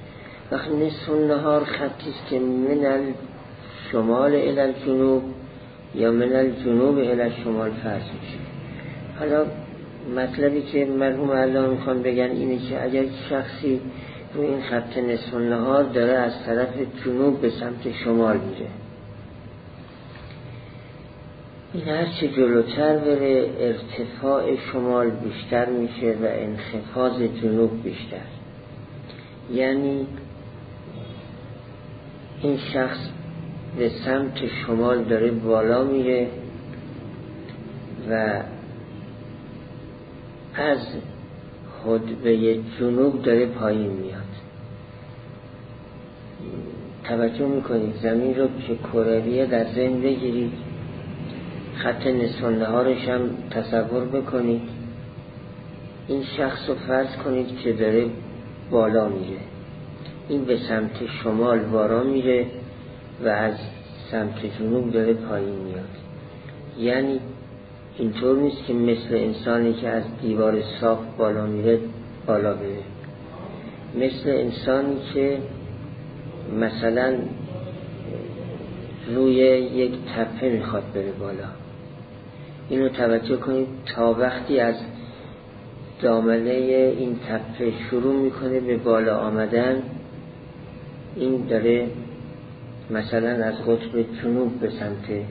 وقتی نصف النهار خطی است که من الشمال الی الجنوب یا من الجنوب الی الشمال فرض میشه. حالا مطلبی که مرحوم علامه میخوان بگن اینه که اگر شخصی رو این خط نصف النهار داره از طرف جنوب به سمت شمال میره، این هرچه جلوتر بره ارتفاع شمال بیشتر میشه و انخفاض جنوب بیشتر. یعنی این شخص به سمت شمال داره بالا میره و از خطبه جنوب داره پایین میاد. توجه میکنید زمین رو که کرویه در ذهن بگیرید، خط نصف النهارش هم تصور بکنید. این شخص رو فرض کنید که داره بالا میره، این به سمت شمال بالا میره و از سمت جنوب داره پایین میاد. یعنی اینطور نیست که مثل انسانی که از دیوار صاف بالا میره بالا بره، مثل انسانی که مثلا روی یک تپه میخواد بره بالا. اینو توجه کنید تا وقتی از دامنه این تپه شروع میکنه به بالا آمدن، این داره مثلا از قطب جنوب به سمت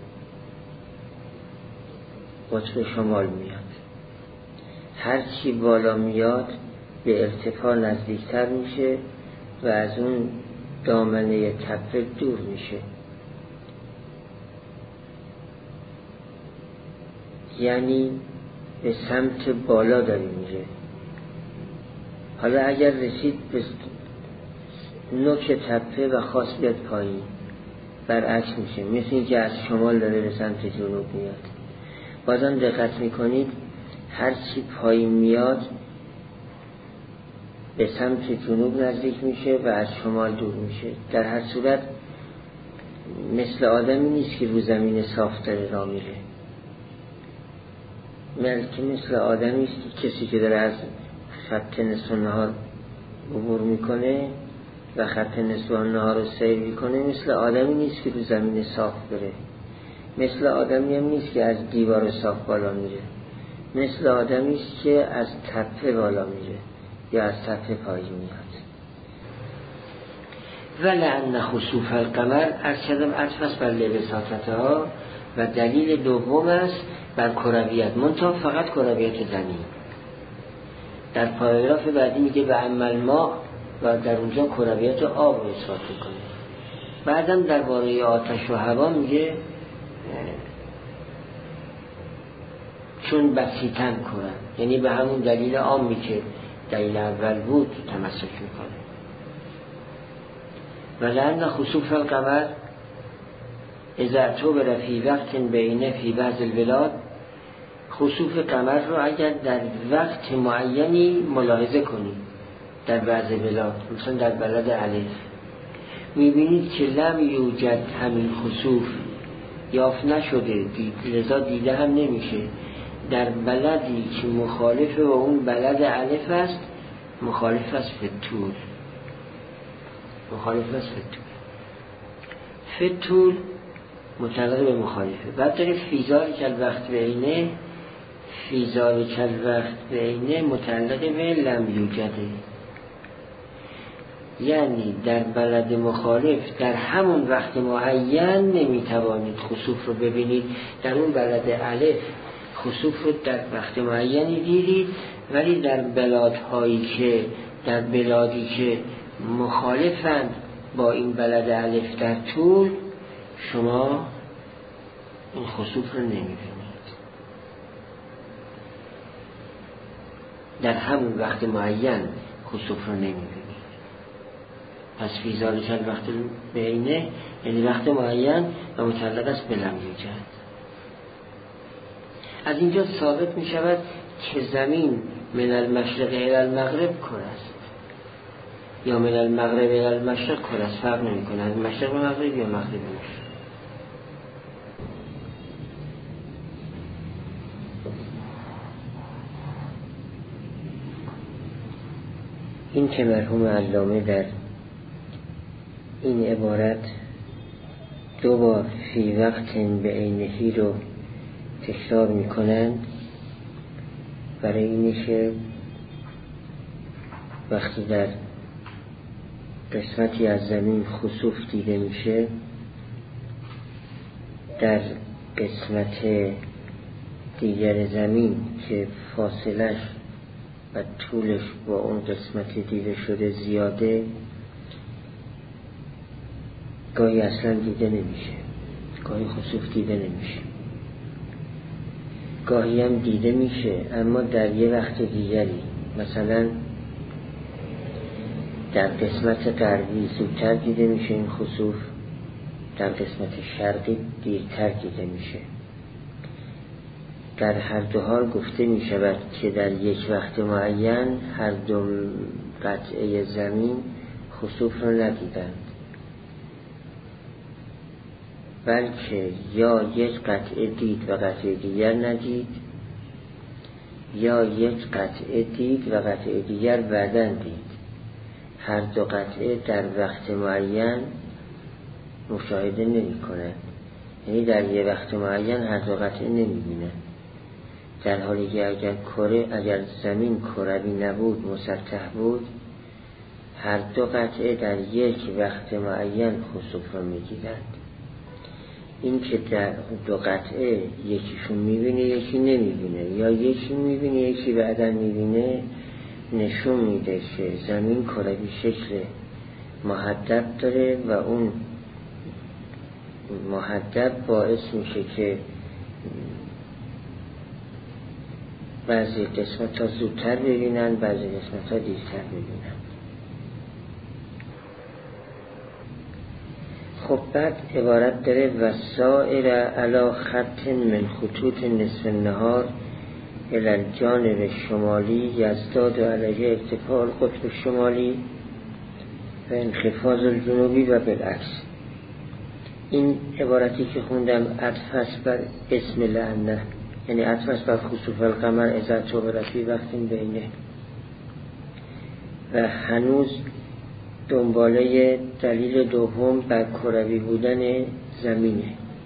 قطب شمال میاد. هر چی بالا میاد به ارتفاع نزدیکتر میشه و از اون دامنه تپه دور میشه. یعنی به سمت بالا داره میره. حالا اگر رسید به نوک تپه و خواست بیاد پایین، برعکس میشه، مثل اینکه از شمال داره به سمت جنوب میاد. بازم دقت میکنید هر چی پایین میاد به سمت جنوب نزدیک میشه و از شمال دور میشه. در هر صورت مثل آدمی نیست که رو زمین صاف داره راه میره، بلکه مثل آدمی است کسی که داره از خط نصف النهار عبور میکنه و خط نصف النهار رو سیر میکنه. مثل آدمی نیست که رو زمین صاف بره، مثل آدمی هم نیست که از دیوار صاف بالا میره، مثل آدمی است که از تپه بالا میره یا از تپه پایین میاد. ولعن خسوف القمر از کدام عطف بر لبساتها و دلیل دوم است بر کرویت، منتها فقط کرویت زمین. در پاراگراف بعدی میگه به عمل ما و در اونجا کرویت آب رو اثبات کنه. بعدم درباره آتش و هوا میگه چون بسیطن کنن، یعنی به همون دلیل عامی که دلیل اول بود تمسک میکنه. ولعن خسوف القمر اذا اعتبر فی وقت بینه فی بعض البلاد، خسوف قمر رو اگر در وقت معینی ملاحظه کنید در بعض بلاد، مثلا در بلد الف میبینید که لم یوجد همین خسوف یافت نشده، لذا دیده هم نمیشه در بلدی که مخالف و اون بلد الف است، مخالف است فتول، مخالف است فتول فتول متعلق به مخالفه. بعد داره فیزار کل وقت بینه، فیزار کل وقت بینه متعلق به لم یوجده، یعنی در بلد مخالف در همون وقت معین نمیتوانید خسوف رو ببینید. در اون بلد الف خسوف رو در وقت معینی دیدید، ولی در بلادهایی که در بلادی که مخالفند با این بلد الف در طول، شما این خسوف رو نمیبینید. در همون وقت معین خسوف رو نمیبینید. پس فیزار چند وقت بینه یعنی وقت معین و متعلق است به لم یوجد. از اینجا ثابت می شود که زمین من المشرق الی المغرب کره است یا من المغرب الی المشرق کره است، فرق نمی کنه از مشرق به مغرب یا مغرب به مشرق. این که مرحوم علامه در این عبارت دو بار فی وقت به عینهی رو تکرار میکنند برای اینی که وقتی در قسمتی از زمین خسوف دیده میشه، در قسمت دیگر زمین که فاصلش و طولش با اون قسمت دیده شده زیاده، گاهی اصلا دیده نمیشه، گاهی خسوف دیده نمیشه، گاهی هم دیده میشه اما در یه وقت دیگری. مثلا در قسمت غربی زودتر دیده میشه این خسوف، در قسمت شرقی دیرتر دیده میشه. در هر دو حال گفته می شود که در یک وقت معین هر دو قطعه زمین خسوف را ندیدند، بلکه یا یک قطعه دید و قطعه دیگر ندید، یا یک قطعه دید و قطعه دیگر بعداً دید. هر دو قطعه در وقت معین مشاهده نمی کنند، یعنی در یک وقت معین هر دو قطعه نمی بینند. در حالی که اگر کره اگر زمین کروی نبود، مسطح بود، هر دو قطعه در یک وقت معین خسوف را می دیدند. این که در دو قطعه یکیشون می بینه یکی نمی بینه، یا یکی می بینه یکی بعدا می بینه، نشون میده که زمین کروی شکل محدب داره و اون محدب باعث میشه که بعضی قسمت ها زودتر ببینن، بعضی قسمت ها دیرتر ببینن. خب بعد عبارت داره وسائر علی خط من خطوط نصف النهار الی الجانب شمالی یزداد علیه ارتفاع القطب شمالی و انخفاض الجنوبی و بالعکس. این عبارتی که خوندم عطف است بر اسم لعنه، یعنی عطف است بر خسوف القمر اذا توبر فی وقت بینه، و هنوز دنباله دلیل دوم بر کروی بودن زمینه.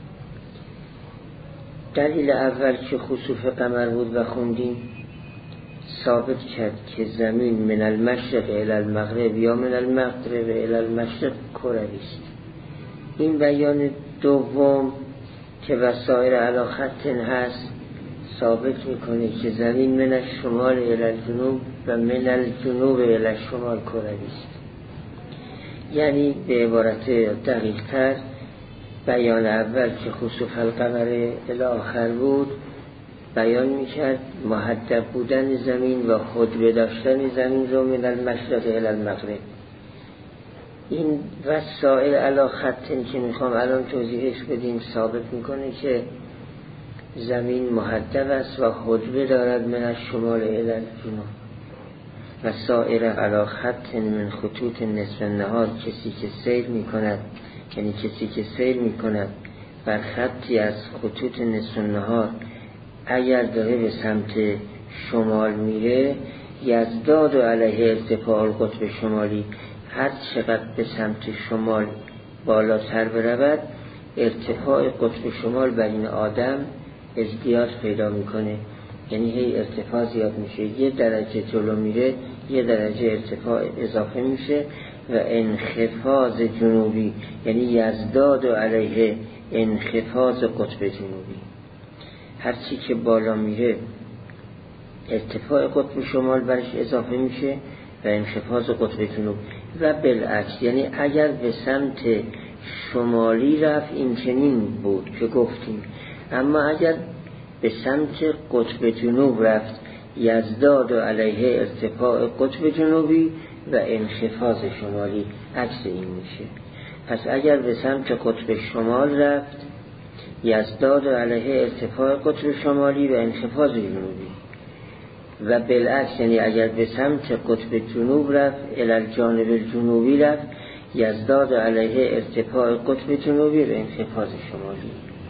دلیل اول که خسوف قمر بود و خوندیم ثابت کرد که زمین من المشرق الی المغرب یا من المغرب الی المشرق کروی است. این بیان دوم که وسائر علی خط هست ثابت میکنه که زمین من الشمال الی الجنوب و من الجنوب الی الشمال کروی است. یعنی به عبارت دقیق تر بیان اول که خسوف القمر الی آخر بود بیان میکرد محدب بودن زمین و خود داشتن زمین رو من المشرق الی المغرب. این وسائل علی خطن که میخوام الان توضیحش بدیم ثابت میکنه که زمین محدب است و خطبه دارد من الشمال الی الجنوب. وسائل علی خطن من خطوط نصف النهار، کسی که سیر میکند، یعنی کسی که سیر میکند بر خطی از خطوط نصف النهار اگر داره به سمت شمال میره یزداد علیه ارتفاع القطب شمالی، هر چقدر به سمت شمال بالاتر برود ارتفاع قطب شمال بر این آدم ازدیاد پیدا میکنه، یعنی هی ارتفاع زیاد میشه، یه درجه جلو میره یه درجه ارتفاع اضافه میشه. و انخفاض جنوبی یعنی یزداد علیه انخفاض قطب جنوبی، هرچی که بالا میره ارتفاع قطب شمال برش اضافه میشه و انخفاض قطب جنوب. و بالعکس، یعنی اگر به سمت شمالی رفت این چنین بود که گفتیم، اما اگر به سمت قطب جنوب رفت یزداد علیه ارتفاع قطب جنوبی و انخفاض شمالی، عکس این میشه. پس اگر به سمت قطب شمال رفت یزداد علیه ارتفاع قطب شمالی و انخفاض جنوبی، و بالعکس، یعنی اگر به سمت قطب جنوب رفت الی الجانب الجنوبی رفت یزداد علیه ارتفاع قطب جنوبی و انخفاض شمالی.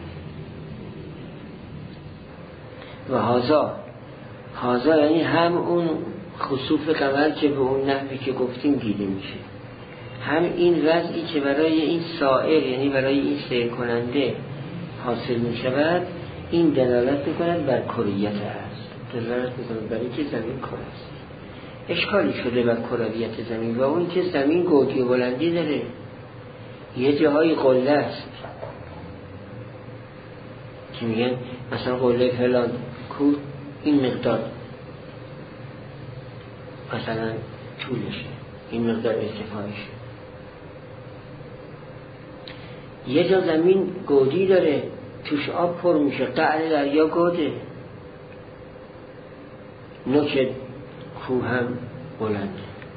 و هازا هازا یعنی هم اون خسوف قمر که به اون نحوی که گفتیم دیده میشه، هم این وضعی که برای این سائر، یعنی برای این سیر کننده حاصل می شود، این دلالت می کند بر کرویت است، دلالت می کند برای که زمین کره است. اشکالی شده بر کرویت زمین و اون که زمین گودی و بلندی داره، یه جاهای قله است که میگن مثلا قله فلان کو این مقدار مثلا طولشه، این مقدار ارتفاعشه. یه جا زمین گودی داره، توش آب پر میشه، قعر دریا گوده، نوک کوه هم بلنده.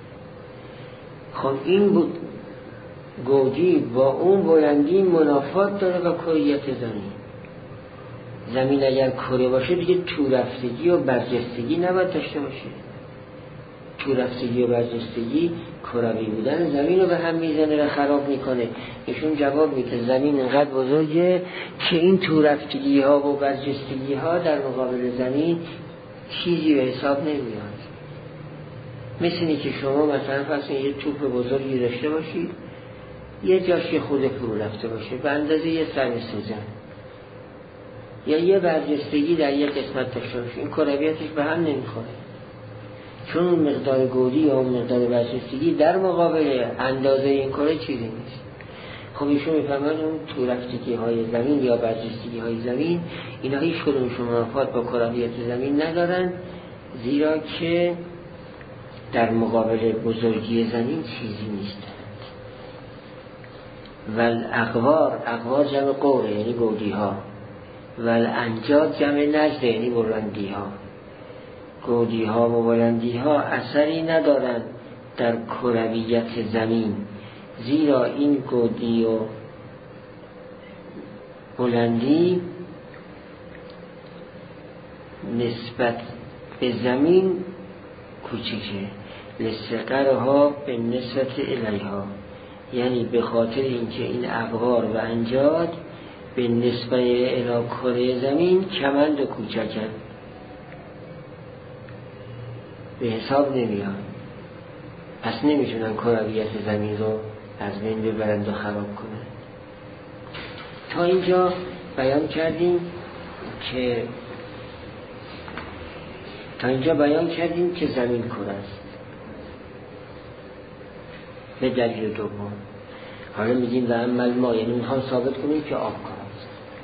خب این بود گودی با اون بلندی منافات داره با کریت زمین. زمین اگر کره باشه دیگه تو رفتگی و برجستگی نباید داشته باشه. تو رفتگی و برجستگی کروی بودن زمین رو به هم میزنه و خراب میکنه. ایشون جواب میده زمین انقدر بزرگه که این تو رفتگی ها و برجستگی ها در مقابل زمین چیزی به حساب نمیاد. مثل اینه که شما مثلا فرض یه توپ بزرگی داشته باشید، یه جاش یه خود فرو رفته باشه به اندازه یه سر سوزن، یا یه برجستگی در یه قسمت داشته باشه، این کرویتش به هم نمیخوره، چون اون مقدار گودی یا اون مقدار برجستگی در مقابل اندازه این کره چیزی نیست. خب ایشون میفهمن اون تو رفتگی های زمین یا برجستگی های زمین اینا هیچ کدومشون منافات با کرویت زمین ندارن، زیرا که در مقابل بزرگی زمین چیزی نیستند. والاقوار، اقوار جمع قوره یعنی گودی ها، والانجاد جمع نجده یعنی بلندی ها. گودی ها و بلندی ها اثری ندارند در کرویت زمین، زیرا این گودی و بلندی نسبت به زمین کوچیکه، لصغرها به نسبت الیها، یعنی به خاطر اینکه این اقوار و انجاد به نسبت الی کره زمین کمند و کوچکن، به حساب نمیان، پس نمیتونن کرویت زمین رو از بین ببرند و خراب کنند. تا اینجا بیان کردیم که تا اینجا بیان کردیم که زمین کره است به دلیل دوم. حالا میگیم و عمل ما، یعنی میخوام ثابت کنیم که آب کره است.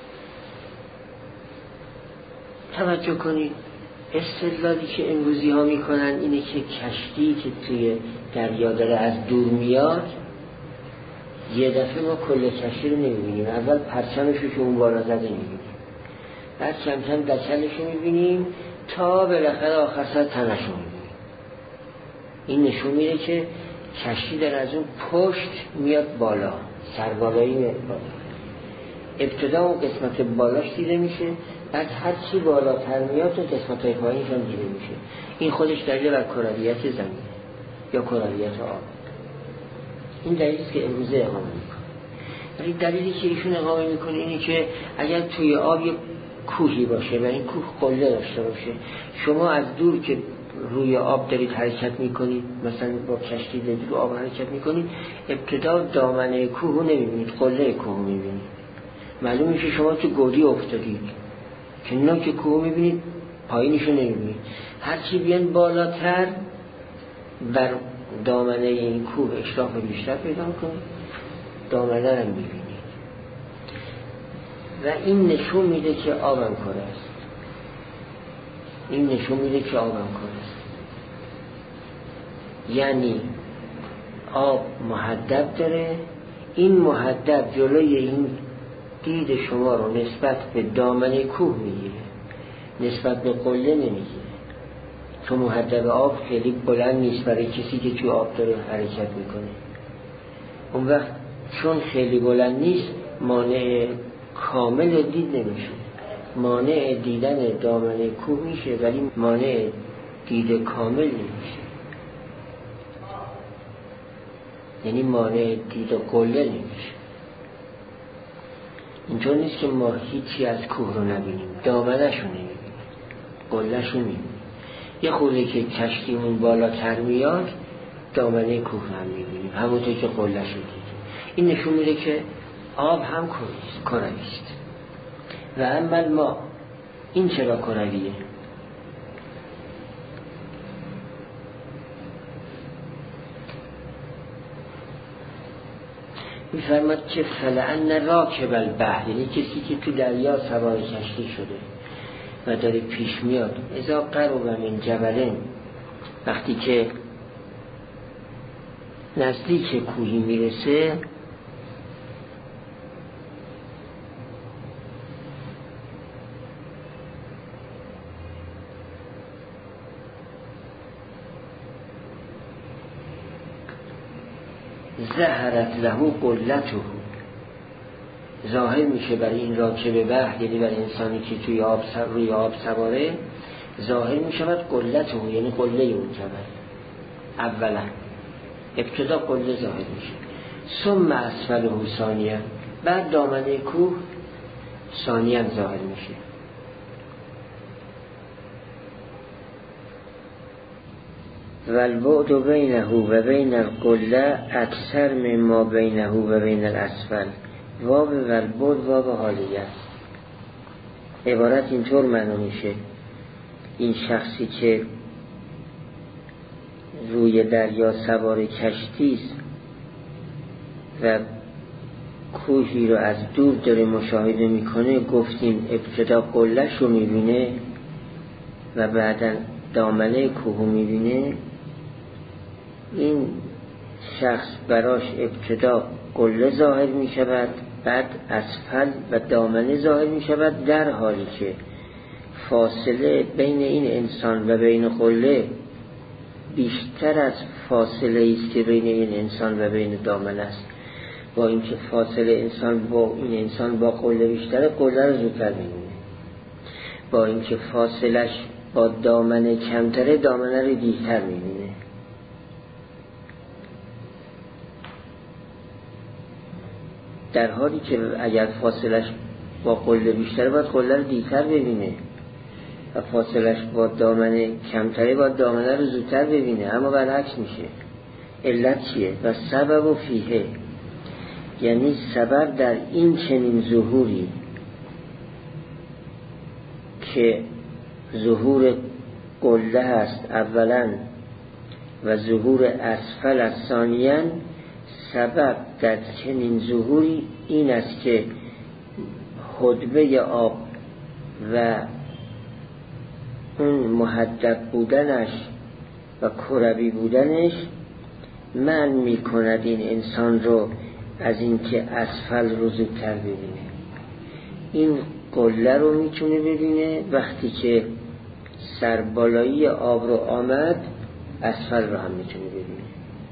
توجه کنید استدلالی که امروزی ها میکنن اینه که کشتی که توی دریا داره از دور میاد، یه دفعه ما کل کشتی رو نمیبینیم، اول پرچمش رو که اون بالا زده میبینیم، بعد کم کم دکلش رو میبینیم تا بالاخره آخر سر تنش رو میبینیم. این نشون میده که کشتی در از اون پشت میاد بالا، سربالایی میاد بالا. ابتدا اون قسمت بالاش دیده میشه، بعد هر چی بالاتر میاد اون قسمت های پایینش هم دیده میشه. این خودش دلیل بر کرویت زمین یا کرویت آب. این دلیلی است که امروزه اقامه میکنه. ولی دلیلی که ایشون اقامه میکنه اینه که اگر توی آب یه کوهی باشه و این کوه قله داشته باشه، شما از دور که روی آب دارید حرکت میکنید، مثلا با کشتی دارید رو آب حرکت میکنید، ابتدا دامنه کوه رو نمیبینید، قله کوه رو میبینید. معلوم میشه شما تو گودی افتادید که نوک کوه میبینید، پایینش رو نمیبینید. هرچی بیان بالاتر بر دامنه این کوه اشراف بیشتر پیدا کنید، دامنه رو میبینید و این نشون میده که آبم کره است. این نشون میده که آبم کره است، یعنی آب مهدب داره. این مهدب جلوی این دید شما رو نسبت به دامنه کوه میگیره، نسبت به قله نمیگیره، چون مهدب آب خیلی بلند نیست برای کسی که تو آب داره حرکت میکنه. اون وقت چون خیلی بلند نیست مانع کامل دید نمیشه، مانع دیدن دامنه کوه میشه ولی مانع دید کامل نمیشه، یعنی مانع دید قله نمیشه. اینطور نیست که ما هیچی از کوه رو نبینیم، دامنش رو نمیبینیم، قلهش رو میبینیم. یه خورده که کشتیمون بالاتر میاد دامنه کوه هم میبینیم، همونطور که قله شدید. این نشون میده که آب هم کروی است. و اما ما این چرا کرویه؟ میفرماد که فلعن راکب البحر، یعنی کسی که تو دریا سوار کشتی شده و داره پیش میاد، اذا قرب من جبلن، وقتی که نزدیک کوهی میرسه، ظهرت له قلته، ظاهر میشه برای این راکب بحر، یعنی برای انسانی که توی آب سر روی آب سواره، ظاهر میشود قلته، یعنی قله اون جبل. اولا ابتدا قله ظاهر میشه، ثم اسفله ثانیا، بعد دامنه کوه ثانیا ظاهر میشه. و البعد بینه و بین القله اکثر مما بینه و بین الاسفل. واب و البعد واب حالیه است. عبارت اینطور معنی میشه: این شخصی که روی دریا سوار کشتی است و کوهی رو از دور داره مشاهده میکنه، گفتیم ابتدا قله‌ش رو میبینه و بعدا دامنه کوه رو میبینه. این شخص براش ابتدا قله ظاهر می شود، بعد اسفل و دامنه ظاهر می شود، در حالی که فاصله بین این انسان و بین قله بیشتر از فاصله است که بین این انسان و بین دامنه است. با اینکه فاصله انسان با این انسان با قله بیشتره، قله رو زودتر می‌بینه. با اینکه فاصلش با دامنه کمتره، دامنه رو دیرتر می‌بینه. در حالی که اگر فاصلش با قله بیشتره، باید قله رو دیرتر ببینه و فاصلش با دامنه کمتره، باید دامنه رو زودتر ببینه. اما برعکس میشه. علت چیه؟ و سبب و فیه، یعنی سبب در این چنین ظهوری که ظهور قله هست اولا و ظهور اسفل از ثانیاً، سبب در چنین ظهوری این است که حدبه آب و اون مهدب بودنش و کروی بودنش منع می کند این انسان رو از این که اسفل رو زودتر ببینه. این قله رو میتونه ببینه، وقتی که سربالایی آب رو آمد، اسفل رو هم میتونه ببینه.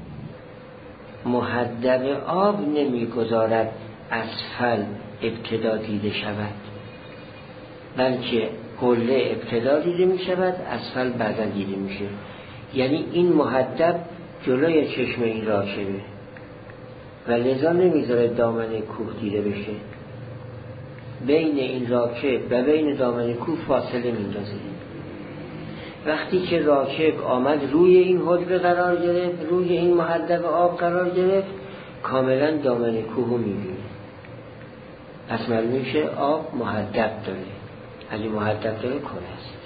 مهدب آب نمیگذارد اسفل ابتدا دیده شود، بلکه قله ابتدا دیده می شود، اسفل بعدا دیده میشه. یعنی این مهدب جلوی چشم این راکبه و لذا نمیذاره دامن کوه دیده بشه. بین این راکب و بین دامن کوه فاصله میندازه. وقتی که راکب آمد روی این حدبه قرار گرفت، روی این مهدب آب قرار گرفت، کاملا دامن کوه رو میبینه. پس معلوم میشه آب مهدب داره. اگه مهدب داره کره است.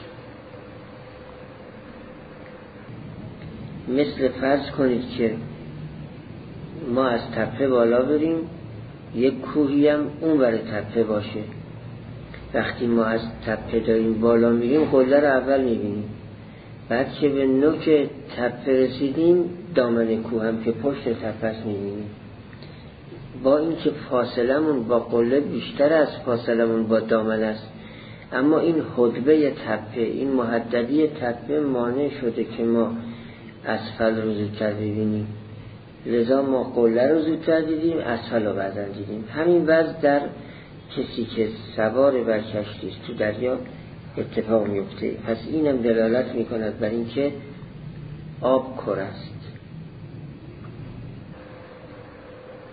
مثل فرض کنید که ما از تپه بالا بریم، یک کوهی هم اون ور تپه باشه. وقتی ما از تپه داریم بالا میریم، قله رو اول میبینیم، بعد که به نوک تپه رسیدیم، دامن کوه هم که پشت تپه است میبینیم. با اینکه فاصلمون با قله بیشتر از فاصلمون با دامن است، اما این حدبه تپه، این مهدبی تپه مانع شده که ما اسفل رو زودتر ببینیم. لذا ما قله رو زودتر دیدیم، اسفل رو بعداً دیدیم. همین وضع در کسی که سوار بر کشتی است تو دریا اتفاق میفته. پس اینم دلالت میکند بر اینکه آب کره است.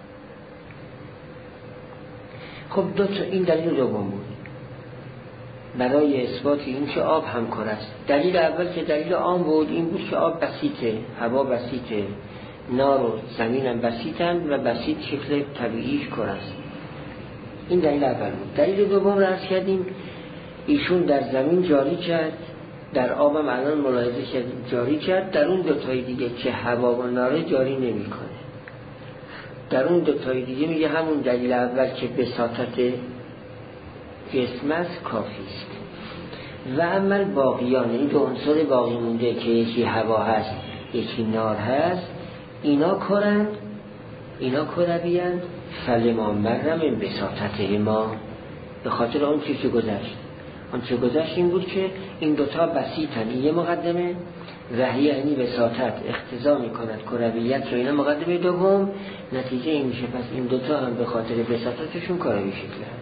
خب دو تا این دلیل دوم بود. برای اثبات این که آب هم کره است. دلیل اول که دلیل عام بود این بود که آب بسیطه، هوا بسیطه، نار و زمین هم بسیطن و بسیط شکل طبیعیش کره است. این دلیل اول بود. دلیل دوم را عرض کردیم، ایشون در زمین جاری کرد، در آب هم الان ملاحظه کرد جاری کرد، در اون دوتای دیگه که هوا و نار جاری نمی کنه. در اون دوتای دیگه میگه همون دلیل اول که بساطت جسم است کافی است. و عمل باقیان، این دو عنصر باقی مونده که یکی هوا هست یکی نار هست، اینا کرند، اینا کرویند. فلما مرم این بساطته ما، به خاطر اون چیزی که گذشت. اون چیزی گذشت این بود که این دوتا بسیطن، این یه مقدمه، وحی یعنی بساطت اقتضا می کند کرویت رو، اینا مقدمه دوم. نتیجه این میشه پس این دوتا هم به خاطر بساطتشون کروی شکل هم.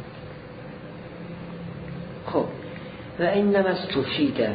خب و این نمست تفیده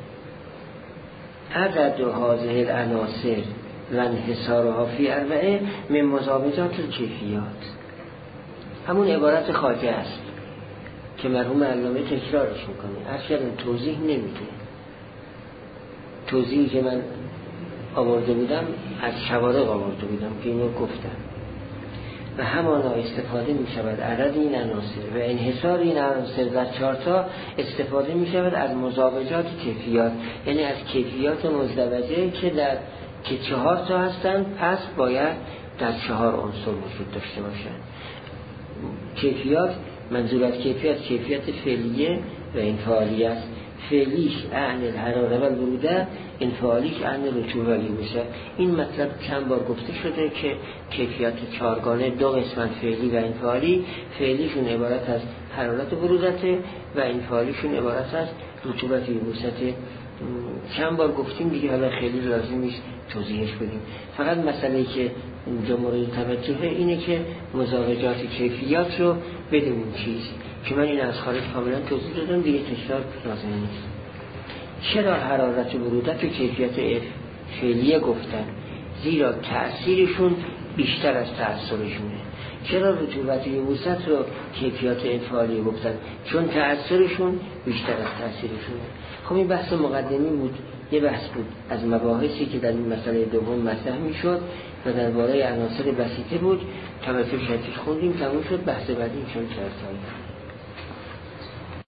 عدد و حاضر العناصر و انحصارها فی اربعه من مزاوجات الکیفیات. همون عبارت خواجه است که مرحوم علامه تکرارش میکنه. اصلا توضیح نمیده. توضیحی که من آورده بودم از شوارق آورده بودم که اینو گفتم. و همانا استفاده می شود عدد این عناصر و انحصار این عناصر در چارتا استفاده می شود از مزاوجات کیفیات، یعنی از کیفیات مزدوجه که در که چهار تا هستند، پس باید در چهار عنصر وجود داشته باشند. کیفیات، منظور از کیفیت کیفیت فعلیه و انفعالی است. فعلیش اعن الحراره و البروده، انفعالیش اعن رطوبه و یبوسه. این مطلب چند بار گفته شده که کیفیت چهارگانه دو قسمت، فعلی و انفعالی. فعلیشون عبارت از حرارت و برودته و انفعالیشون عبارت از رطوبت و یبوسه. چند بار گفتیم دیگه، حالا خیلی لازم نیست توضیحش بدیم. فقط مسئله که اینجا مورد توجهه اینه که مزاوجات کیفیات رو بدونیم چیز که من این از خارج کاملا توضیح دادم دیگه، تکرار لازم نیست. چرا حرارت و برودت و کیفیت فعلیه گفتن؟ زیرا تأثیرشون بیشتر از تأثیرشونه. چرا رطوبت و یبوست رو کیفیات انفعالیه گفتن؟ چون تأثیرشون بیشتر از تأثیرشونه. خب این بحث مقدمی بود، یه بحث بود از مباحثی که در این مسئله دوم مطرح میشد و درباره عناصر بسیطه بود. توجه شدید خوندیم، تموم شد. بحث بعدی چون چهار سال